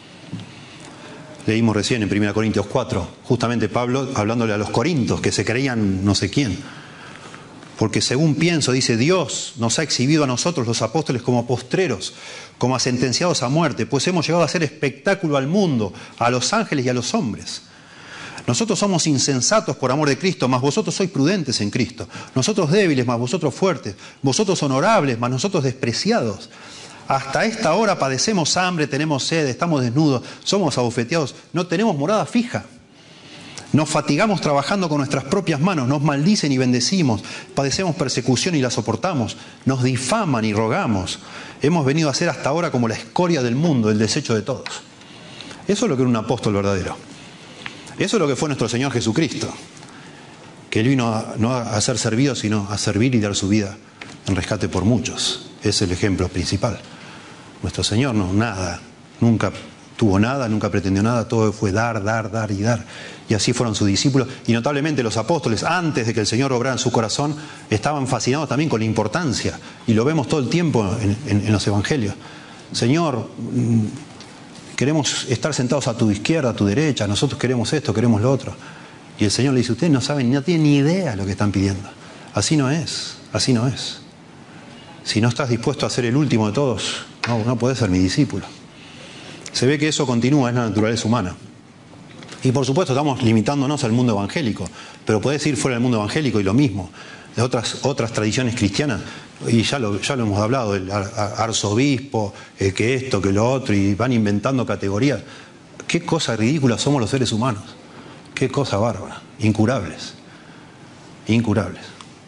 Leímos recién en primera Corintios cuatro, justamente Pablo hablándole a los corintios que se creían no sé quién. Porque según pienso, dice, Dios nos ha exhibido a nosotros los apóstoles como postreros, como a sentenciados a muerte, pues hemos llegado a hacer espectáculo al mundo, a los ángeles y a los hombres. Nosotros somos insensatos por amor de Cristo, mas vosotros sois prudentes en Cristo. Nosotros débiles, mas vosotros fuertes. Vosotros honorables, mas nosotros despreciados. Hasta esta hora padecemos hambre, tenemos sed, estamos desnudos, somos abofeteados, no tenemos morada fija. Nos fatigamos trabajando con nuestras propias manos, nos maldicen y bendecimos, padecemos persecución y la soportamos, nos difaman y rogamos. Hemos venido a ser hasta ahora como la escoria del mundo, el desecho de todos. Eso es lo que era un apóstol verdadero. Eso es lo que fue nuestro Señor Jesucristo, que Él vino a, no a ser servido, sino a servir y dar su vida en rescate por muchos. Es el ejemplo principal. Nuestro Señor no, nada, nunca tuvo nada, nunca pretendió nada, todo fue dar, dar, dar y dar. Y así fueron sus discípulos. Y notablemente los apóstoles, antes de que el Señor obrara en su corazón, estaban fascinados también con la importancia. Y lo vemos todo el tiempo en, en, en los evangelios. Señor, queremos estar sentados a tu izquierda, a tu derecha, nosotros queremos esto, queremos lo otro. Y el Señor le dice, ustedes no saben, no tienen ni idea de lo que están pidiendo. Así no es, así no es. Si no estás dispuesto a ser el último de todos, no, no podés ser mi discípulo. Se ve que eso continúa, es la naturaleza humana. Y por supuesto estamos limitándonos al mundo evangélico, pero podés ir fuera del mundo evangélico y lo mismo. De otras, otras tradiciones cristianas, y ya lo, ya lo hemos hablado, el arzobispo, el que esto, que lo otro, y van inventando categorías. Qué cosa ridícula somos los seres humanos. Qué cosa bárbara. Incurables. Incurables.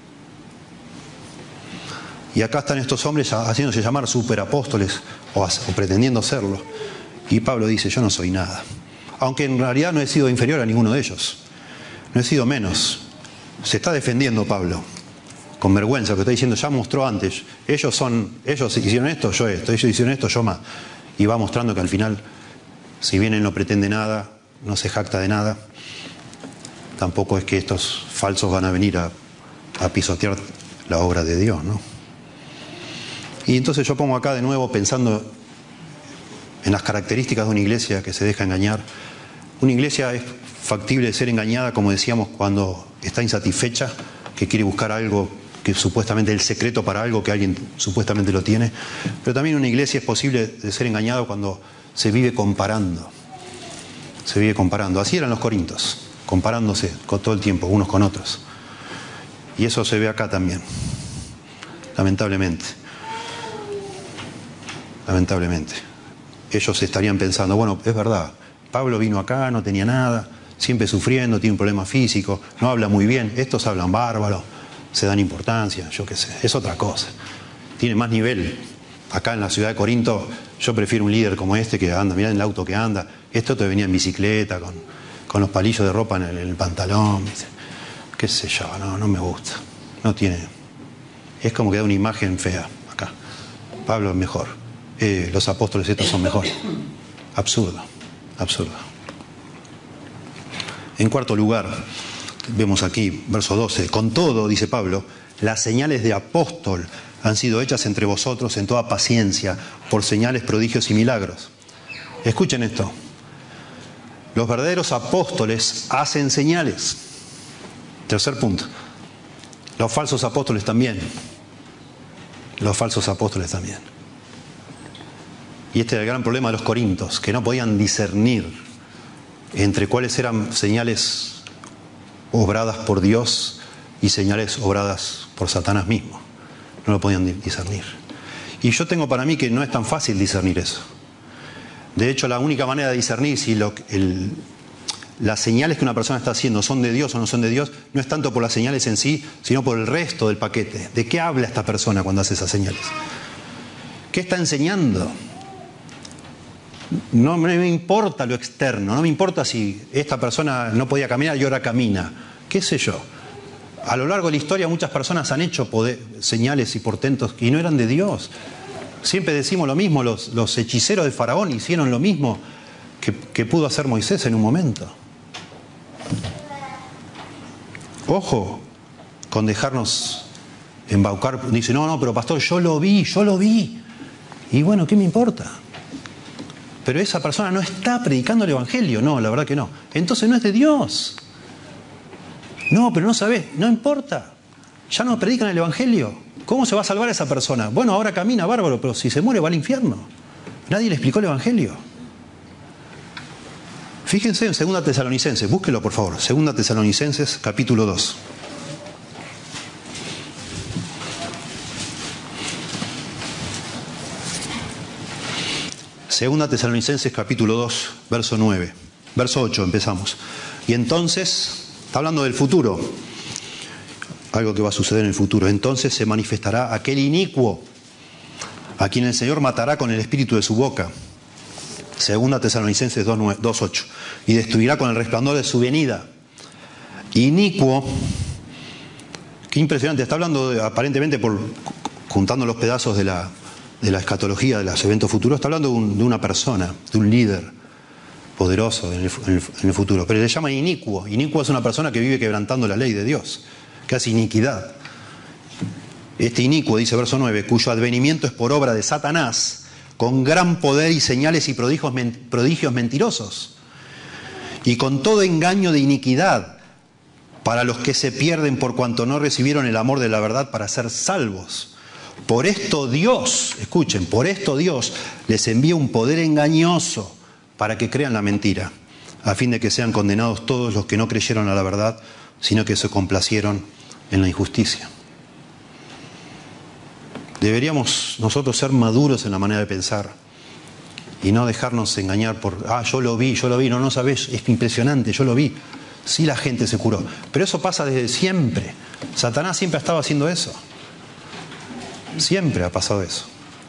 Y acá están estos hombres haciéndose llamar superapóstoles o, o pretendiendo serlo. Y Pablo dice, yo no soy nada. Aunque en realidad no he sido inferior a ninguno de ellos. No he sido menos. Se está defendiendo Pablo. Con vergüenza, que está diciendo, ya mostró antes. Ellos son, ellos hicieron esto, yo esto. Ellos hicieron esto, yo más. Y va mostrando que al final, si bien él no pretende nada, no se jacta de nada, tampoco es que estos falsos van a venir a, a pisotear la obra de Dios, ¿no? Y entonces yo pongo acá de nuevo pensando en las características de una iglesia que se deja engañar. Una iglesia es factible de ser engañada, como decíamos, cuando está insatisfecha, que quiere buscar algo que supuestamente es el secreto para algo que alguien supuestamente lo tiene. Pero también una iglesia es posible de ser engañado cuando se vive comparando. Se vive comparando. Así eran los corintios, comparándose con todo el tiempo, unos con otros. Y eso se ve acá también, lamentablemente. Lamentablemente. Ellos estarían pensando, bueno, es verdad, Pablo vino acá, no tenía nada, siempre sufriendo, tiene un problema físico, no habla muy bien, estos hablan bárbaro, se dan importancia, yo qué sé, es otra cosa. Tiene más nivel. Acá en la ciudad de Corinto, yo prefiero un líder como este que anda, mirá en el auto que anda, este otro venía en bicicleta, con, con los palillos de ropa en el, en el pantalón, qué sé yo, no, no me gusta, no tiene, es como que da una imagen fea acá. Pablo es mejor, eh, los apóstoles estos son mejores. Absurdo, absurdo. En cuarto lugar, vemos aquí, verso doce, con todo, dice Pablo, las señales de apóstol han sido hechas entre vosotros en toda paciencia, por señales, prodigios y milagros. Escuchen esto. Los verdaderos apóstoles hacen señales. Tercer punto. Los falsos apóstoles también. Los falsos apóstoles también. Y este era el gran problema de los corintios, que no podían discernir entre cuáles eran señales obradas por Dios y señales obradas por Satanás mismo. No lo podían discernir. Y yo tengo para mí que no es tan fácil discernir eso. De hecho, la única manera de discernir si lo, el, las señales que una persona está haciendo son de Dios o no son de Dios, no es tanto por las señales en sí, sino por el resto del paquete. ¿De qué habla esta persona cuando hace esas señales? ¿Qué está enseñando? No me importa lo externo, no me importa si esta persona no podía caminar y ahora camina. ¿Qué sé yo? A lo largo de la historia muchas personas han hecho poder, señales y portentos y no eran de Dios. Siempre decimos lo mismo, los, los hechiceros de Faraón hicieron lo mismo que, que pudo hacer Moisés en un momento. Ojo con dejarnos embaucar. Dice, no, no, pero pastor, yo lo vi, yo lo vi. Y bueno, ¿qué me importa? Pero esa persona no está predicando el Evangelio. No, la verdad que no. Entonces no es de Dios. No, pero no sabés, no importa. Ya no predican el Evangelio. ¿Cómo se va a salvar esa persona? Bueno, ahora camina bárbaro, pero si se muere va al infierno. Nadie le explicó el Evangelio. Fíjense en Segunda Tesalonicenses, búsquelo por favor. Segunda Tesalonicenses, capítulo dos. Segunda Tesalonicenses, capítulo dos, verso nueve. Verso ocho, empezamos. Y entonces... Está hablando del futuro, algo que va a suceder en el futuro. Entonces se manifestará aquel inicuo, a quien el Señor matará con el espíritu de su boca. Segunda Tesalonicenses dos ocho. Y destruirá con el resplandor de su venida. Inicuo, qué impresionante. Está hablando de, aparentemente, por juntando los pedazos de la, de la escatología, de los eventos futuros, está hablando de, un, de una persona, de un líder poderoso en el, en, el, en el futuro, pero le llama inicuo. Inicuo es una persona que vive quebrantando la ley de Dios, que hace iniquidad. Este inicuo, dice verso nueve, cuyo advenimiento es por obra de Satanás, con gran poder y señales y prodigios, prodigios mentirosos, y con todo engaño de iniquidad, para los que se pierden por cuanto no recibieron el amor de la verdad para ser salvos. Por esto Dios, escuchen, por esto Dios les envía un poder engañoso para que crean la mentira, a fin de que sean condenados todos los que no creyeron a la verdad, sino que se complacieron en la injusticia. Deberíamos nosotros ser maduros en la manera de pensar y no dejarnos engañar por, ah, yo lo vi, yo lo vi, no, no sabés, es impresionante, yo lo vi. Sí, la gente se curó, pero eso pasa desde siempre. Satanás siempre ha estado haciendo eso. Siempre ha pasado eso.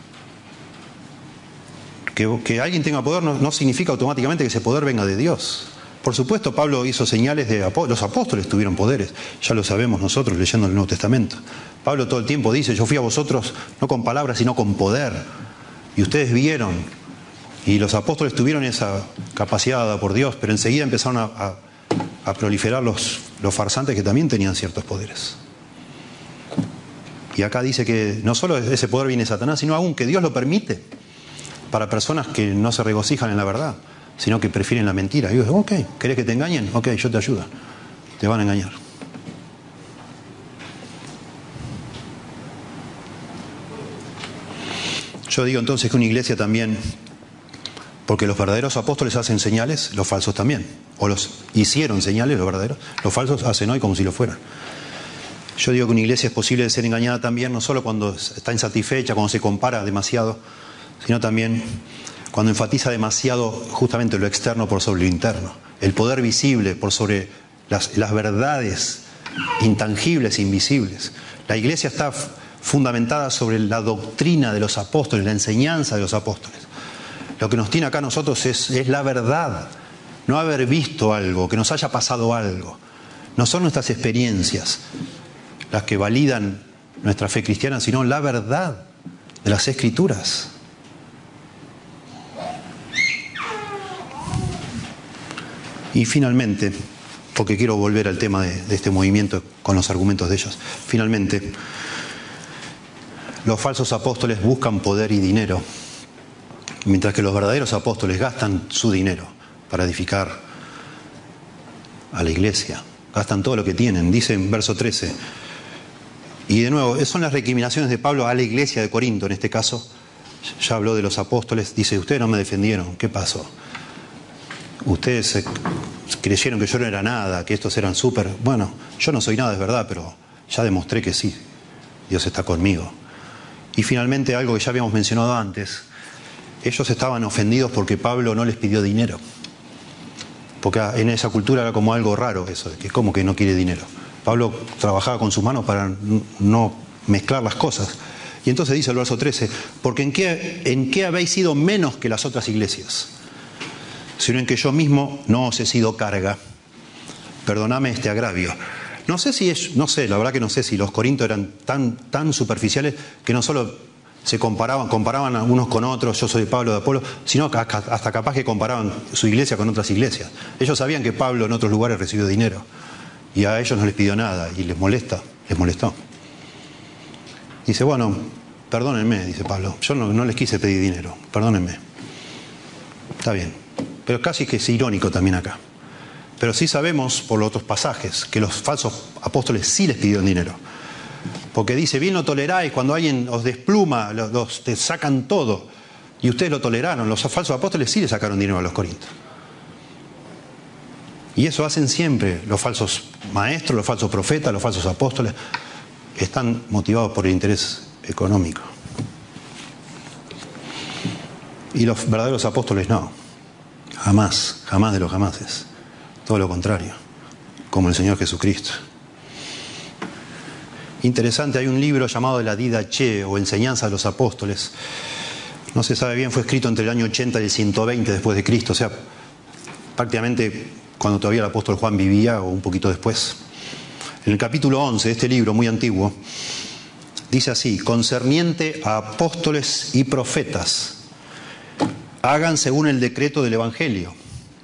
Que, que alguien tenga poder no, no significa automáticamente que ese poder venga de Dios. Por supuesto, Pablo hizo señales de... Los apóstoles tuvieron poderes, ya lo sabemos nosotros leyendo el Nuevo Testamento. Pablo todo el tiempo dice, yo fui a vosotros no con palabras, sino con poder. Y ustedes vieron. Y los apóstoles tuvieron esa capacidad dada por Dios, pero enseguida empezaron a, a, a proliferar los, los farsantes que también tenían ciertos poderes. Y acá dice que no solo ese poder viene de Satanás, sino aún que Dios lo permite para personas que no se regocijan en la verdad, sino que prefieren la mentira. Y yo digo, ok, ¿querés que te engañen? Ok, yo te ayudo. Te van a engañar. Yo digo entonces que una iglesia también, porque los verdaderos apóstoles hacen señales, los falsos también. O los hicieron señales, los verdaderos. Los falsos hacen hoy como si lo fueran. Yo digo que una iglesia es posible de ser engañada también, no solo cuando está insatisfecha, cuando se compara demasiado, sino también cuando enfatiza demasiado justamente lo externo por sobre lo interno. El poder visible por sobre las, las verdades intangibles e invisibles. La iglesia está fundamentada sobre la doctrina de los apóstoles, la enseñanza de los apóstoles. Lo que nos tiene acá a nosotros es, es la verdad, no haber visto algo, que nos haya pasado algo. No son nuestras experiencias las que validan nuestra fe cristiana, sino la verdad de las Escrituras. Y finalmente, porque quiero volver al tema de, de este movimiento con los argumentos de ellos, finalmente, los falsos apóstoles buscan poder y dinero, mientras que los verdaderos apóstoles gastan su dinero para edificar a la iglesia. Gastan todo lo que tienen. Dice en verso trece. Y de nuevo, son las recriminaciones de Pablo a la iglesia de Corinto, en este caso. Ya habló de los apóstoles. Dice, ustedes no me defendieron. ¿Qué pasó? Ustedes eh, creyeron que yo no era nada, que estos eran súper... Bueno, yo no soy nada, es verdad, pero ya demostré que sí. Dios está conmigo. Y finalmente, algo que ya habíamos mencionado antes. Ellos estaban ofendidos porque Pablo no les pidió dinero. Porque en esa cultura era como algo raro eso, de que como que no quiere dinero. Pablo trabajaba con sus manos para no mezclar las cosas. Y entonces dice el verso trece, porque ¿en qué, en qué habéis sido menos que las otras iglesias? Sino en que yo mismo no os he sido carga. Perdonadme este agravio. No sé si es, no sé, la verdad que no sé si los corintios eran tan, tan superficiales que no solo se comparaban, comparaban unos con otros, yo soy Pablo de Apolo, sino que hasta capaz que comparaban su iglesia con otras iglesias. Ellos sabían que Pablo en otros lugares recibió dinero y a ellos no les pidió nada y les molesta, les molestó. Dice, bueno, perdónenme, dice Pablo, yo no, no les quise pedir dinero, perdónenme. Está bien, pero casi que es irónico también acá. Pero sí sabemos por los otros pasajes que los falsos apóstoles sí les pidieron dinero. Porque dice, bien lo toleráis cuando alguien os despluma, los, los, te sacan todo. Y ustedes lo toleraron. Los falsos apóstoles sí le sacaron dinero a los corintios. Y eso hacen siempre los falsos maestros, los falsos profetas, los falsos apóstoles. Están motivados por el interés económico. Y los verdaderos apóstoles no. Jamás, jamás de los jamases. Todo lo contrario. Como el Señor Jesucristo. Interesante, hay un libro llamado La Didache o Enseñanza de los Apóstoles. No se sabe bien, fue escrito entre el año ochenta y el ciento veinte después de Cristo, o sea, prácticamente cuando todavía el apóstol Juan vivía o un poquito después. En el capítulo once de este libro, muy antiguo, dice así, concerniente a apóstoles y profetas, hagan según el decreto del Evangelio.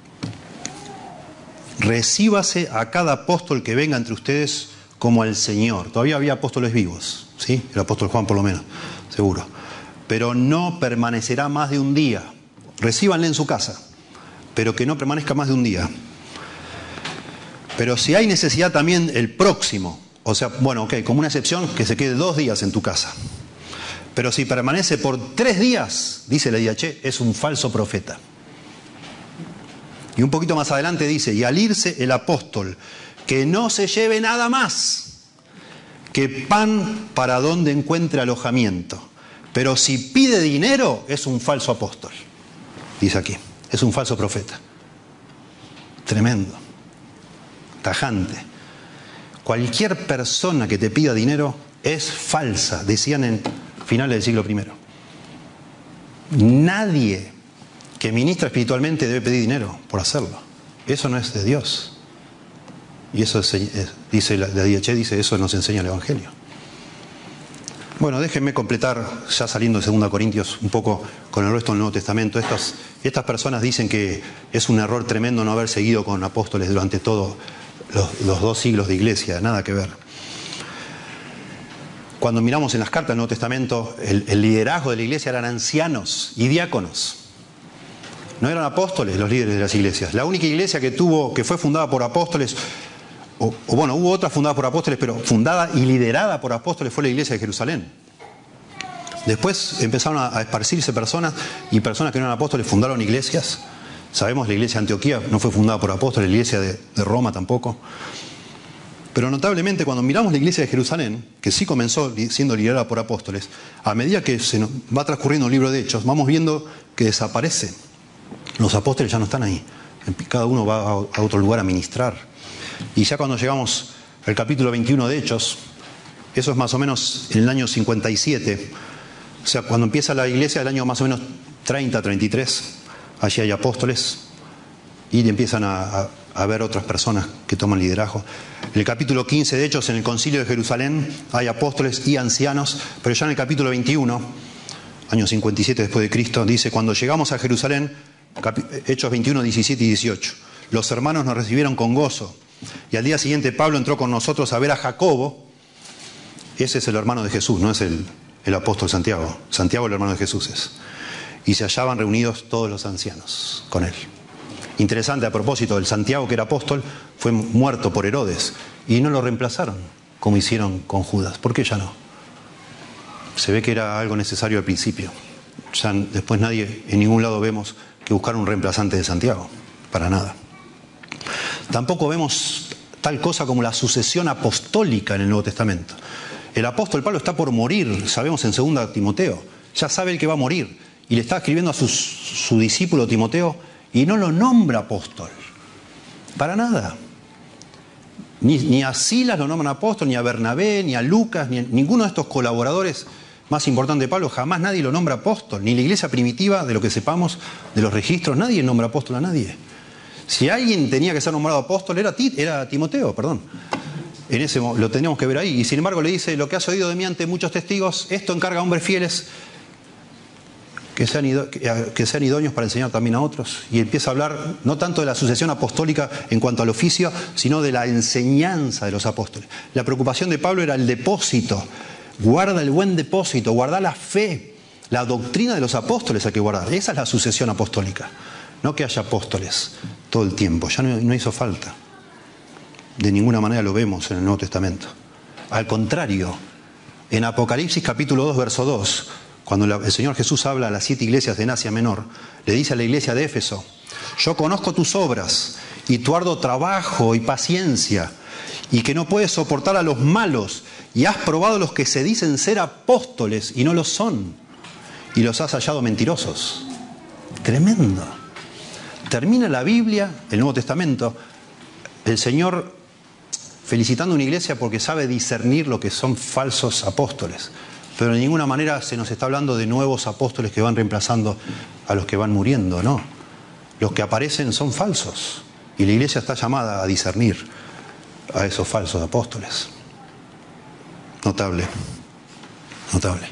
Recíbase a cada apóstol que venga entre ustedes como al Señor. Todavía había apóstoles vivos, ¿sí? El apóstol Juan por lo menos, seguro. pero no permanecerá más de un día. Recíbanle en su casa, pero que no permanezca más de un día. Pero si hay necesidad también el próximo, o sea, bueno, ok, como una excepción, que se quede dos días en tu casa. Pero si permanece por tres días, dice la I H, es un falso profeta. Y un poquito más adelante dice, y al irse el apóstol, que no se lleve nada más que pan para donde encuentre alojamiento. Pero si pide dinero, es un falso apóstol. Dice aquí, es un falso profeta. Tremendo. Tajante. Cualquier persona que te pida dinero es falsa, decían en finales del siglo primero. Nadie que ministra espiritualmente debe pedir dinero por hacerlo. Eso no es de Dios. Y eso es, es, dice la, la D H, dice, eso nos enseña el Evangelio. Bueno, déjenme completar, ya saliendo de segunda Corintios, un poco con el resto del Nuevo Testamento. Estas, estas personas dicen que es un error tremendo no haber seguido con apóstoles durante todos los, los dos siglos de iglesia, nada que ver. Cuando miramos en las cartas del Nuevo Testamento, el, el liderazgo de la iglesia eran ancianos y diáconos. No eran apóstoles los líderes de las iglesias. La única iglesia que tuvo, que fue fundada por apóstoles, o, o bueno, hubo otra fundada por apóstoles, pero fundada y liderada por apóstoles fue la iglesia de Jerusalén. Después empezaron a, a esparcirse personas, y personas que no eran apóstoles fundaron iglesias. Sabemos, la iglesia de Antioquía no fue fundada por apóstoles, la iglesia de, de Roma tampoco. Pero notablemente cuando miramos la iglesia de Jerusalén, que sí comenzó siendo liderada por apóstoles, a medida que se nos va transcurriendo el libro de Hechos, vamos viendo que desaparece. Los apóstoles ya no están ahí. Cada uno va a otro lugar a ministrar. Y ya cuando llegamos al capítulo veintiuno de Hechos, eso es más o menos en el año cincuenta y siete. O sea, cuando empieza la iglesia, el año más o menos treinta, treinta y tres, allí hay apóstoles y empiezan a, a, a ver otras personas que toman liderazgo. En el capítulo quince de Hechos, en el concilio de Jerusalén, hay apóstoles y ancianos, pero ya en el capítulo veintiuno, año cincuenta y siete después de Cristo, dice, cuando llegamos a Jerusalén, Hechos veintiuno, diecisiete y dieciocho, los hermanos nos recibieron con gozo, y al día siguiente Pablo entró con nosotros a ver a Jacobo. Ese es el hermano de Jesús, no es el, el apóstol Santiago. Santiago el hermano de Jesús es. Y se hallaban reunidos todos los ancianos con él. Interesante, a propósito, el Santiago que era apóstol fue muerto por Herodes y no lo reemplazaron como hicieron con Judas. ¿Por qué ya no? Se ve que era algo necesario al principio. Ya después nadie, en ningún lado vemos que buscar un reemplazante de Santiago. Para nada. Tampoco vemos tal cosa como la sucesión apostólica en el Nuevo Testamento. El apóstol Pablo está por morir, sabemos en segunda Timoteo. Ya sabe el que va a morir. Y le está escribiendo a su, su discípulo Timoteo y no lo nombra apóstol. Para nada. Ni, ni a Silas lo nombran apóstol, ni a Bernabé, ni a Lucas, ni a ninguno de estos colaboradores más importantes de Pablo. Jamás nadie lo nombra apóstol. Ni la iglesia primitiva, de lo que sepamos, de los registros, nadie nombra apóstol a nadie. Si alguien tenía que ser nombrado apóstol era, era Timoteo, perdón. En ese, lo teníamos que ver ahí. Y sin embargo le dice, lo que has oído de mí ante muchos testigos, esto encarga a hombres fieles que sean, ido, que, que sean idóneos para enseñar también a otros. Y empieza a hablar no tanto de la sucesión apostólica en cuanto al oficio, sino de la enseñanza de los apóstoles. La preocupación de Pablo era el depósito. Guarda el buen depósito, guarda la fe. La doctrina de los apóstoles hay que guardar. Esa es la sucesión apostólica. No que haya apóstoles todo el tiempo. Ya no, no hizo falta. De ninguna manera lo vemos en el Nuevo Testamento. Al contrario, en Apocalipsis capítulo dos, verso dos, cuando la, el Señor Jesús habla a las siete iglesias de Asia Menor, le dice a la iglesia de Éfeso, yo conozco tus obras y tu arduo trabajo y paciencia, y que no puedes soportar a los malos, y has probado a los que se dicen ser apóstoles y no lo son, y los has hallado mentirosos. Tremendo. Termina la Biblia, el Nuevo Testamento, el Señor felicitando a una iglesia porque sabe discernir lo que son falsos apóstoles. Pero de ninguna manera se nos está hablando de nuevos apóstoles que van reemplazando a los que van muriendo, no. Los que aparecen son falsos. Y la iglesia está llamada a discernir a esos falsos apóstoles. Notable. Notable.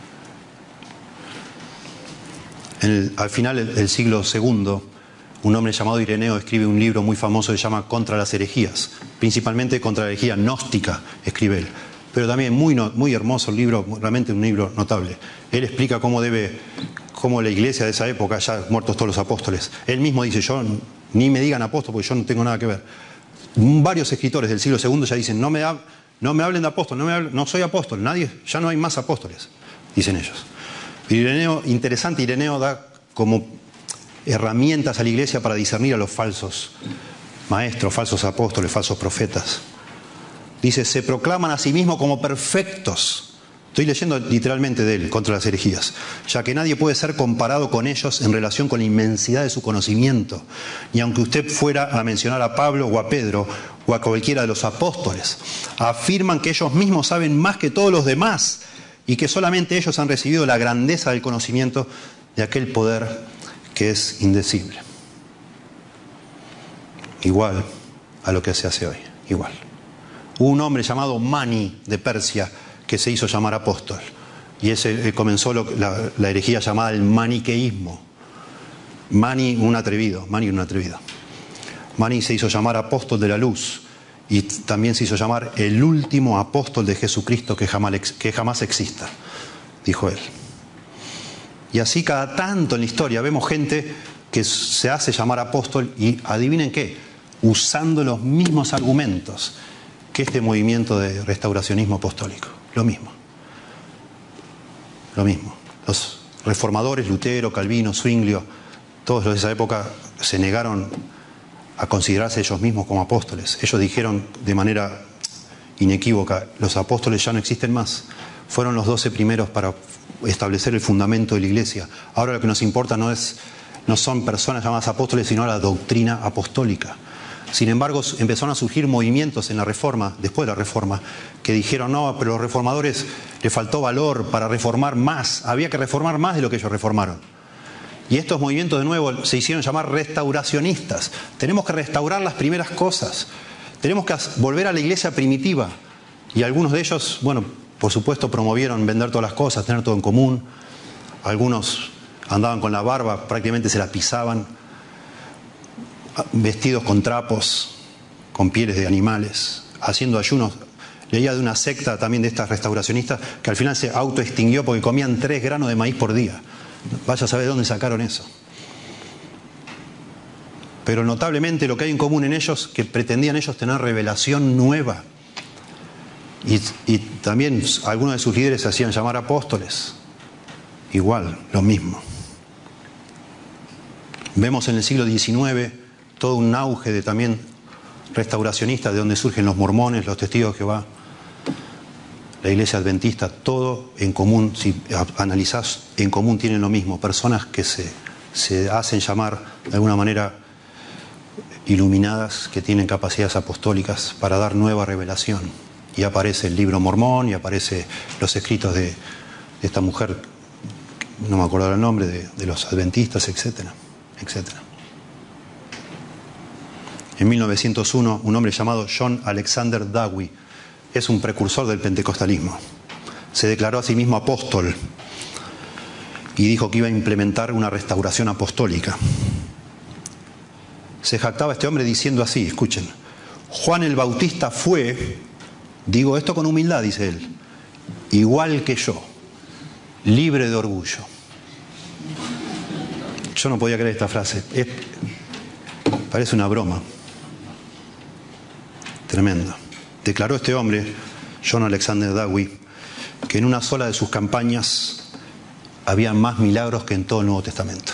En el, al final del, del siglo segundo, un hombre llamado Ireneo escribe un libro muy famoso que se llama Contra las herejías, principalmente contra la herejía gnóstica, escribe él. pero también muy, no, muy hermoso el libro, realmente un libro notable. Él explica cómo debe, cómo la iglesia de esa época, ya muertos todos los apóstoles, él mismo dice, yo ni me digan apóstol porque yo no tengo nada que ver. Varios escritores del siglo segundo ya dicen, no me, ha, no me hablen de apóstol, no, me hablen, no soy apóstol, nadie, ya no hay más apóstoles, dicen ellos. Ireneo, interesante, Ireneo da como herramientas a la iglesia para discernir a los falsos maestros, falsos apóstoles, falsos profetas. Dice, se proclaman a sí mismos como perfectos. Estoy leyendo literalmente de él, contra las herejías. Ya que nadie puede ser comparado con ellos en relación con la inmensidad de su conocimiento. Y aunque usted fuera a mencionar a Pablo o a Pedro o a cualquiera de los apóstoles, afirman que ellos mismos saben más que todos los demás y que solamente ellos han recibido la grandeza del conocimiento de aquel poder que es indecible. Igual a lo que se hace hoy, igual. Hubo un hombre llamado Mani de Persia que se hizo llamar apóstol. Y ese comenzó lo, la, la herejía llamada el maniqueísmo. Mani, un atrevido, Mani un atrevido. Mani se hizo llamar apóstol de la luz y también se hizo llamar el último apóstol de Jesucristo que jamás, que jamás exista, dijo él. Y así cada tanto en la historia vemos gente que se hace llamar apóstol y adivinen qué, usando los mismos argumentos que este movimiento de restauracionismo apostólico. Lo mismo. Lo mismo. Los reformadores, Lutero, Calvino, Zwinglio, todos los de esa época se negaron a considerarse ellos mismos como apóstoles. Ellos dijeron de manera inequívoca, los apóstoles ya no existen más. Fueron los doce primeros para establecer el fundamento de la iglesia. Ahora lo que nos importa no es, no son personas llamadas apóstoles, sino la doctrina apostólica. Sin embargo, empezaron a surgir movimientos en la Reforma, después de la Reforma, que dijeron, no, pero a los reformadores les faltó valor para reformar más, había que reformar más de lo que ellos reformaron. Y estos movimientos de nuevo se hicieron llamar restauracionistas. Tenemos que restaurar las primeras cosas, tenemos que volver a la iglesia primitiva. Y algunos de ellos, bueno, por supuesto promovieron vender todas las cosas, tener todo en común. Algunos andaban con la barba, prácticamente se la pisaban, vestidos con trapos, con pieles de animales, haciendo ayunos. Leía de una secta también de estas restauracionistas que al final se autoextinguió porque comían tres granos de maíz por día. Vaya a saber de dónde sacaron eso. Pero notablemente lo que hay en común en ellos, que pretendían ellos tener revelación nueva. Y, y también algunos de sus líderes se hacían llamar apóstoles. Igual, lo mismo. Vemos en el siglo diecinueve todo un auge de también restauracionistas, de donde surgen los mormones, los testigos de Jehová, la iglesia adventista, todo en común, si analizás, en común tienen lo mismo, personas que se, se hacen llamar de alguna manera iluminadas, que tienen capacidades apostólicas para dar nueva revelación. Y aparece el libro Mormón, y aparece los escritos de, de esta mujer, no me acuerdo el nombre, de, de los adventistas, etcétera, etcétera. En mil novecientos uno, un hombre llamado John Alexander Dowie, es un precursor del pentecostalismo. Se declaró a sí mismo apóstol y dijo que iba a implementar una restauración apostólica. Se jactaba este hombre diciendo así, escuchen, Juan el Bautista fue, digo esto con humildad, dice él, igual que yo, libre de orgullo. Yo no podía creer esta frase, es, parece una broma. Tremendo. Declaró este hombre, John Alexander Dowie, que en una sola de sus campañas había más milagros que en todo el Nuevo Testamento.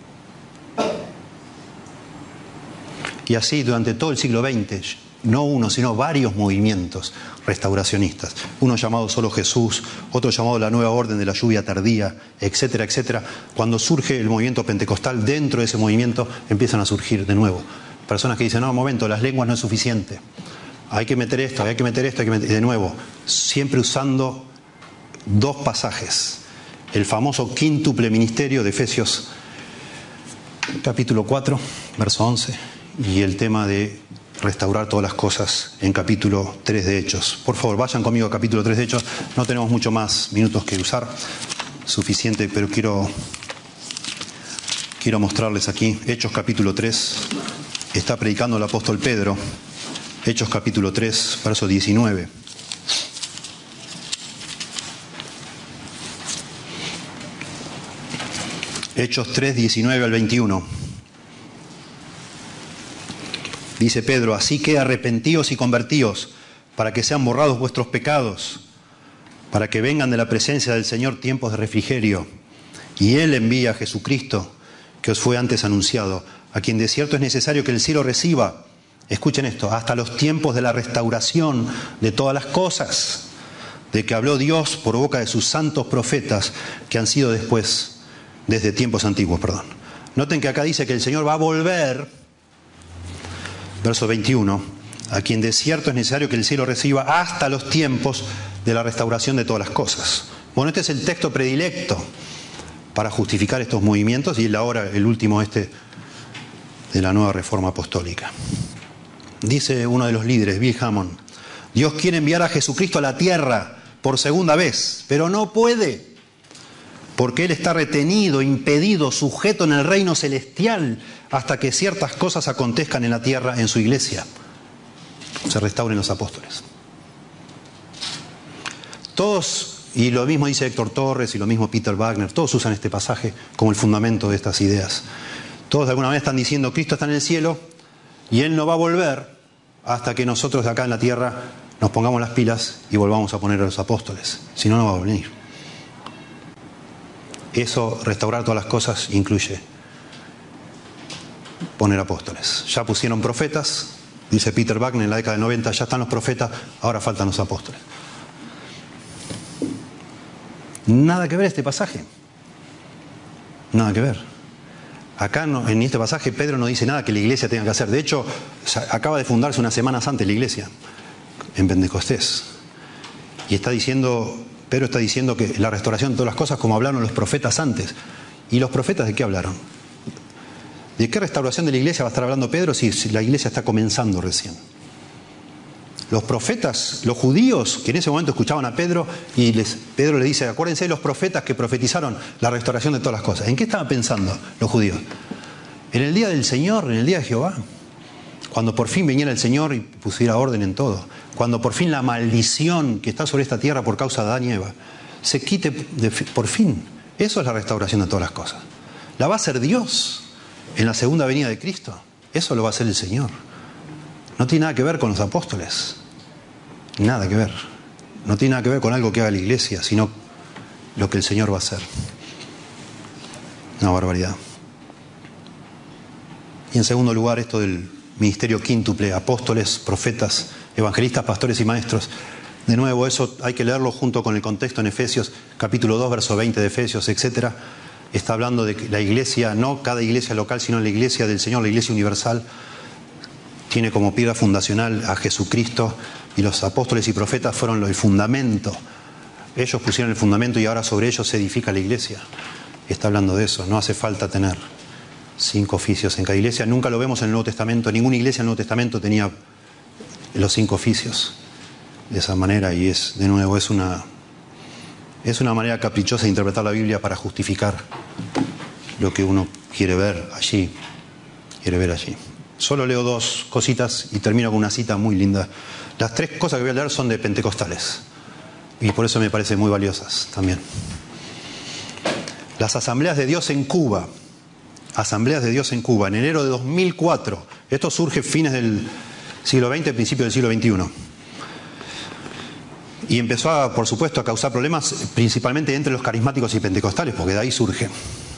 Y así durante todo el siglo veinte, no uno, sino varios movimientos restauracionistas. Uno llamado Solo Jesús, otro llamado la Nueva Orden de la Lluvia Tardía, etcétera, etcétera. Cuando surge el movimiento pentecostal, dentro de ese movimiento empiezan a surgir de nuevo personas que dicen, no, un momento, las lenguas no es suficiente. Hay que meter esto, hay que meter esto, hay que meter... Y de nuevo, siempre usando dos pasajes. El famoso quíntuple ministerio de Efesios capítulo cuatro, verso once, y el tema de restaurar todas las cosas en capítulo tres de Hechos. Por favor, vayan conmigo a capítulo tres de Hechos. No tenemos mucho más minutos que usar, suficiente, pero quiero, quiero mostrarles aquí. Hechos capítulo tres, está predicando el apóstol Pedro. Hechos capítulo tres, verso diecinueve. Hechos tres, diecinueve al veintiuno. Dice Pedro, así que arrepentíos y convertíos, para que sean borrados vuestros pecados, para que vengan de la presencia del Señor tiempos de refrigerio. Y Él envía a Jesucristo, que os fue antes anunciado, a quien de cierto es necesario que el cielo reciba, escuchen esto, hasta los tiempos de la restauración de todas las cosas, de que habló Dios por boca de sus santos profetas, que han sido después, desde tiempos antiguos, perdón. Noten que acá dice que el Señor va a volver, verso veintiuno, a quien de cierto es necesario que el cielo reciba hasta los tiempos de la restauración de todas las cosas. Bueno, este es el texto predilecto para justificar estos movimientos y ahora el último este de la nueva reforma apostólica. Dice uno de los líderes, Bill Hammond, Dios quiere enviar a Jesucristo a la tierra por segunda vez, pero no puede, porque Él está retenido, impedido, sujeto en el reino celestial hasta que ciertas cosas acontezcan en la tierra, en su iglesia. Se restauren los apóstoles. Todos, y lo mismo dice Héctor Torres y lo mismo Peter Wagner, todos usan este pasaje como el fundamento de estas ideas. Todos de alguna manera están diciendo, Cristo está en el cielo y Él no va a volver hasta que nosotros de acá en la tierra nos pongamos las pilas y volvamos a poner a los apóstoles. Si no, no va a venir. Eso, restaurar todas las cosas, incluye poner apóstoles. Ya pusieron profetas, dice Peter Wagner en la década del noventa, ya están los profetas, ahora faltan los apóstoles. Nada que ver este pasaje. Nada que ver. Acá no, en este pasaje Pedro no dice nada que la iglesia tenga que hacer. De hecho, acaba de fundarse unas semanas antes la iglesia, en Pentecostés. Y está diciendo, Pedro está diciendo que la restauración de todas las cosas como hablaron los profetas antes. ¿Y los profetas de qué hablaron? ¿De qué restauración de la iglesia va a estar hablando Pedro si la iglesia está comenzando recién? Los profetas, los judíos que en ese momento escuchaban a Pedro y les, Pedro le dice, acuérdense de los profetas que profetizaron la restauración de todas las cosas. ¿En qué estaban pensando los judíos? En el día del Señor, en el día de Jehová. Cuando por fin viniera el Señor y pusiera orden en todo. Cuando por fin la maldición que está sobre esta tierra por causa de Adán y Eva se quite de, por fin. Eso es la restauración de todas las cosas. La va a hacer Dios en la segunda venida de Cristo. Eso lo va a hacer el Señor. No tiene nada que ver con los apóstoles. Nada que ver. No tiene nada que ver con algo que haga la iglesia, sino lo que el Señor va a hacer. Una barbaridad. Y en segundo lugar, esto del ministerio quíntuple, apóstoles, profetas, evangelistas, pastores y maestros. De nuevo, eso hay que leerlo junto con el contexto en Efesios, capítulo dos, verso veinte de Efesios, etcétera. Está hablando de que la iglesia, no cada iglesia local, sino la iglesia del Señor, la iglesia universal, tiene como piedra fundacional a Jesucristo y los apóstoles y profetas fueron el fundamento. Ellos pusieron el fundamento y ahora sobre ellos se edifica la iglesia. Está hablando de eso, no hace falta tener cinco oficios en cada iglesia. Nunca lo vemos en el Nuevo Testamento, ninguna iglesia en el Nuevo Testamento tenía los cinco oficios de esa manera y es, de nuevo, es una, es una manera caprichosa de interpretar la Biblia para justificar lo que uno quiere ver allí, quiere ver allí. Solo leo dos cositas y termino con una cita muy linda. Las tres cosas que voy a leer son de pentecostales y por eso me parecen muy valiosas también. Las asambleas de Dios en Cuba. Asambleas de Dios en Cuba, en enero de dos mil cuatro. Esto surge fines del siglo veinte, principios del siglo veintiuno. Y empezó, a, por supuesto, a causar problemas principalmente entre los carismáticos y pentecostales, porque de ahí surge.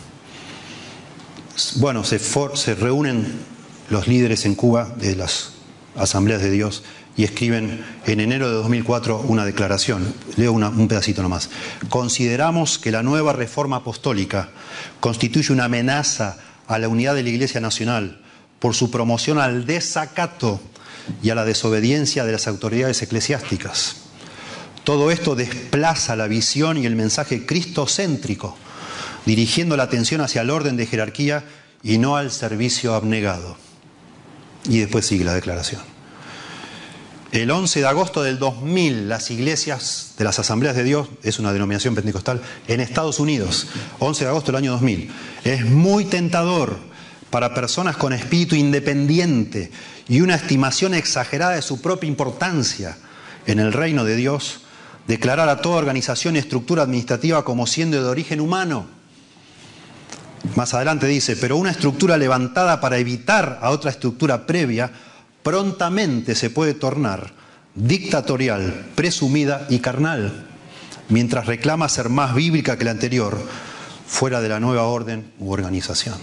Bueno, se, for, se reúnen los líderes en Cuba de las asambleas de Dios y escriben en enero de dos mil cuatro una declaración. Leo una, un pedacito nomás. Consideramos que la nueva reforma apostólica constituye una amenaza a la unidad de la Iglesia Nacional por su promoción al desacato y a la desobediencia de las autoridades eclesiásticas. Todo esto desplaza la visión y el mensaje cristocéntrico, dirigiendo la atención hacia el orden de jerarquía y no al servicio abnegado. Y después sigue la declaración. El once de agosto del dos mil, las iglesias de las Asambleas de Dios, es una denominación pentecostal, en Estados Unidos, once de agosto del año dos mil. Es muy tentador para personas con espíritu independiente y una estimación exagerada de su propia importancia en el reino de Dios, declarar a toda organización y estructura administrativa como siendo de origen humano. Más adelante dice, pero una estructura levantada para evitar a otra estructura previa, prontamente se puede tornar dictatorial, presumida y carnal, mientras reclama ser más bíblica que la anterior, fuera de la nueva orden u organización.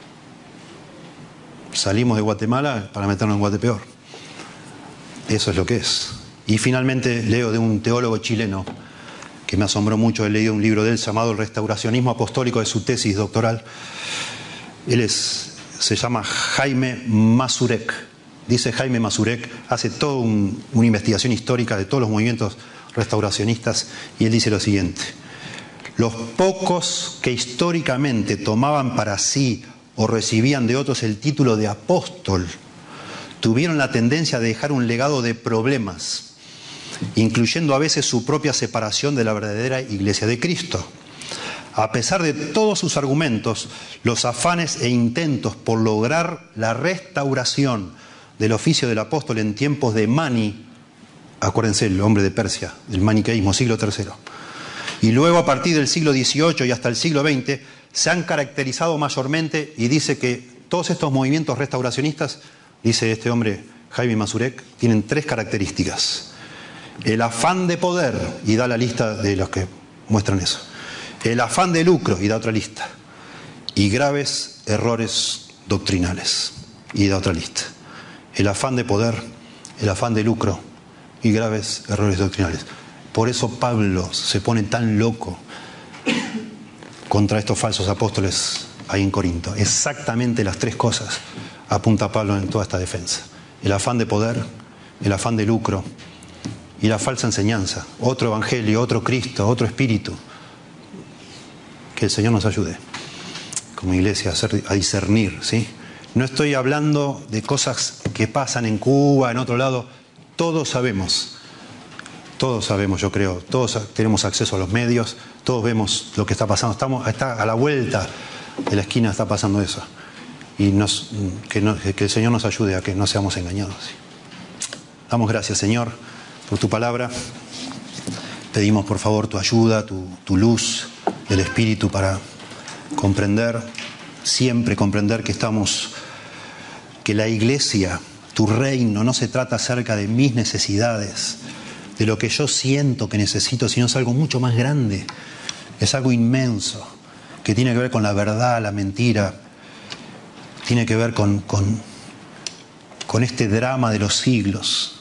Salimos de Guatemala para meternos en Guatepeor. Eso es lo que es. Y finalmente leo de un teólogo chileno que me asombró mucho. He leído un libro de él llamado El Restauracionismo Apostólico, de su tesis doctoral. Él es, se llama Jaime Masurek. Dice Jaime Masurek, hace toda un, una investigación histórica de todos los movimientos restauracionistas, y él dice lo siguiente: los pocos que históricamente tomaban para sí o recibían de otros el título de apóstol tuvieron la tendencia de dejar un legado de problemas, incluyendo a veces su propia separación de la verdadera Iglesia de Cristo. A pesar de todos sus argumentos, los afanes e intentos por lograr la restauración del oficio del apóstol en tiempos de Mani, acuérdense, el hombre de Persia, del maniqueísmo, siglo tercero, y luego a partir del siglo dieciocho y hasta el siglo veinte, se han caracterizado mayormente, y dice que todos estos movimientos restauracionistas, dice este hombre Jaime Masurek, tienen tres características: el afán de poder, y da la lista de los que muestran eso; el afán de lucro, y da otra lista; y graves errores doctrinales, y da otra lista. El afán de poder, el afán de lucro y graves errores doctrinales. Por eso Pablo se pone tan loco contra estos falsos apóstoles ahí en Corinto. Exactamente las tres cosas apunta Pablo en toda esta defensa: el afán de poder, el afán de lucro y la falsa enseñanza. Otro evangelio, otro Cristo, otro espíritu. Que el Señor nos ayude como iglesia a, hacer, a discernir, ¿sí? No estoy hablando de cosas que pasan en Cuba, en otro lado. Todos sabemos, todos sabemos, yo creo, todos tenemos acceso a los medios, todos vemos lo que está pasando. Estamos, está a la vuelta de la esquina, está pasando eso. Y nos, que, no, que el Señor nos ayude a que no seamos engañados. Damos gracias, Señor, por tu palabra. Pedimos, por favor, tu ayuda, tu, tu luz del Espíritu para comprender, siempre comprender que estamos, que la iglesia, tu reino, no se trata acerca de mis necesidades, de lo que yo siento que necesito, sino es algo mucho más grande, es algo inmenso, que tiene que ver con la verdad, la mentira, tiene que ver con, con, con este drama de los siglos,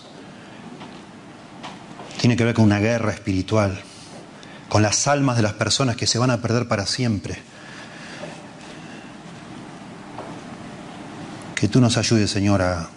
tiene que ver con una guerra espiritual, con las almas de las personas que se van a perder para siempre. Que tú nos ayudes, Señor, a,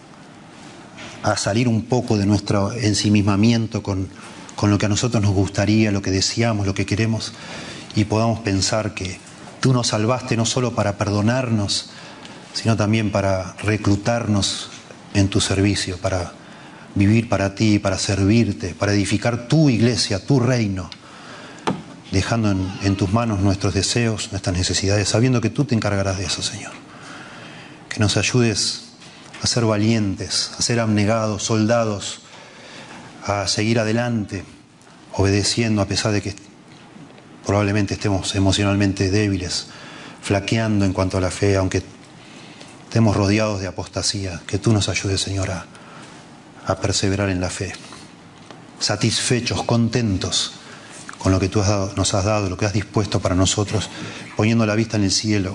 a salir un poco de nuestro ensimismamiento con, con lo que a nosotros nos gustaría, lo que deseamos, lo que queremos, y podamos pensar que tú nos salvaste no solo para perdonarnos, sino también para reclutarnos en tu servicio, para vivir para ti, para servirte, para edificar tu iglesia, tu reino, dejando en, en tus manos nuestros deseos, nuestras necesidades, sabiendo que tú te encargarás de eso, Señor. Que nos ayudes a ser valientes, a ser abnegados, soldados, a seguir adelante, obedeciendo a pesar de que probablemente estemos emocionalmente débiles, flaqueando en cuanto a la fe, aunque estemos rodeados de apostasía. Que tú nos ayudes, Señor, a, a perseverar en la fe, satisfechos, contentos con lo que tú has dado, nos has dado, lo que has dispuesto para nosotros, poniendo la vista en el cielo,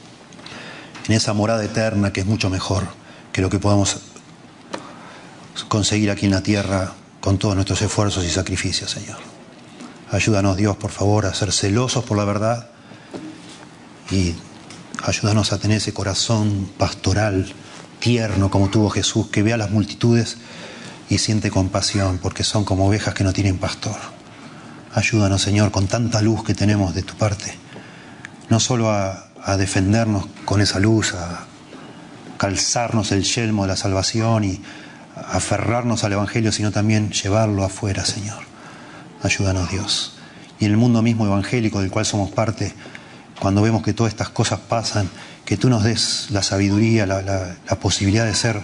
en esa morada eterna que es mucho mejor que lo que podamos conseguir aquí en la tierra con todos nuestros esfuerzos y sacrificios, Señor. Ayúdanos, Dios, por favor, a ser celosos por la verdad, y ayúdanos a tener ese corazón pastoral, tierno, como tuvo Jesús, que ve a las multitudes y siente compasión, porque son como ovejas que no tienen pastor. Ayúdanos, Señor, con tanta luz que tenemos de tu parte, no solo a a defendernos con esa luz, a calzarnos el yelmo de la salvación y a aferrarnos al Evangelio, sino también llevarlo afuera, Señor. Ayúdanos, Dios. Y en el mundo mismo evangélico del cual somos parte, cuando vemos que todas estas cosas pasan, que tú nos des la sabiduría, la, la, la posibilidad de ser,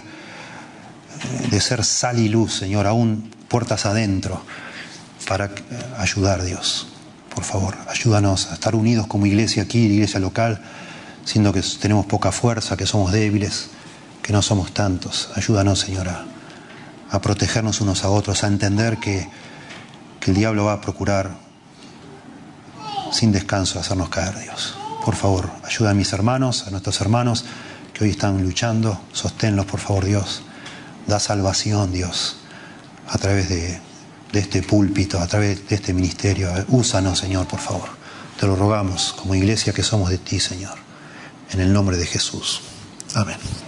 de ser sal y luz, Señor, aún puertas adentro, para ayudar, Dios. Por favor, ayúdanos a estar unidos como iglesia aquí, iglesia local, siendo que tenemos poca fuerza, que somos débiles, que no somos tantos. Ayúdanos, Señor, a, a protegernos unos a otros, a entender que, que el diablo va a procurar sin descanso hacernos caer, Dios. Por favor, ayuda a mis hermanos, a nuestros hermanos que hoy están luchando. Sosténlos, por favor, Dios. Da salvación, Dios, a través de, de este púlpito, a través de este ministerio. Úsanos, Señor, por favor. Te lo rogamos como iglesia que somos de ti, Señor. En el nombre de Jesús. Amén.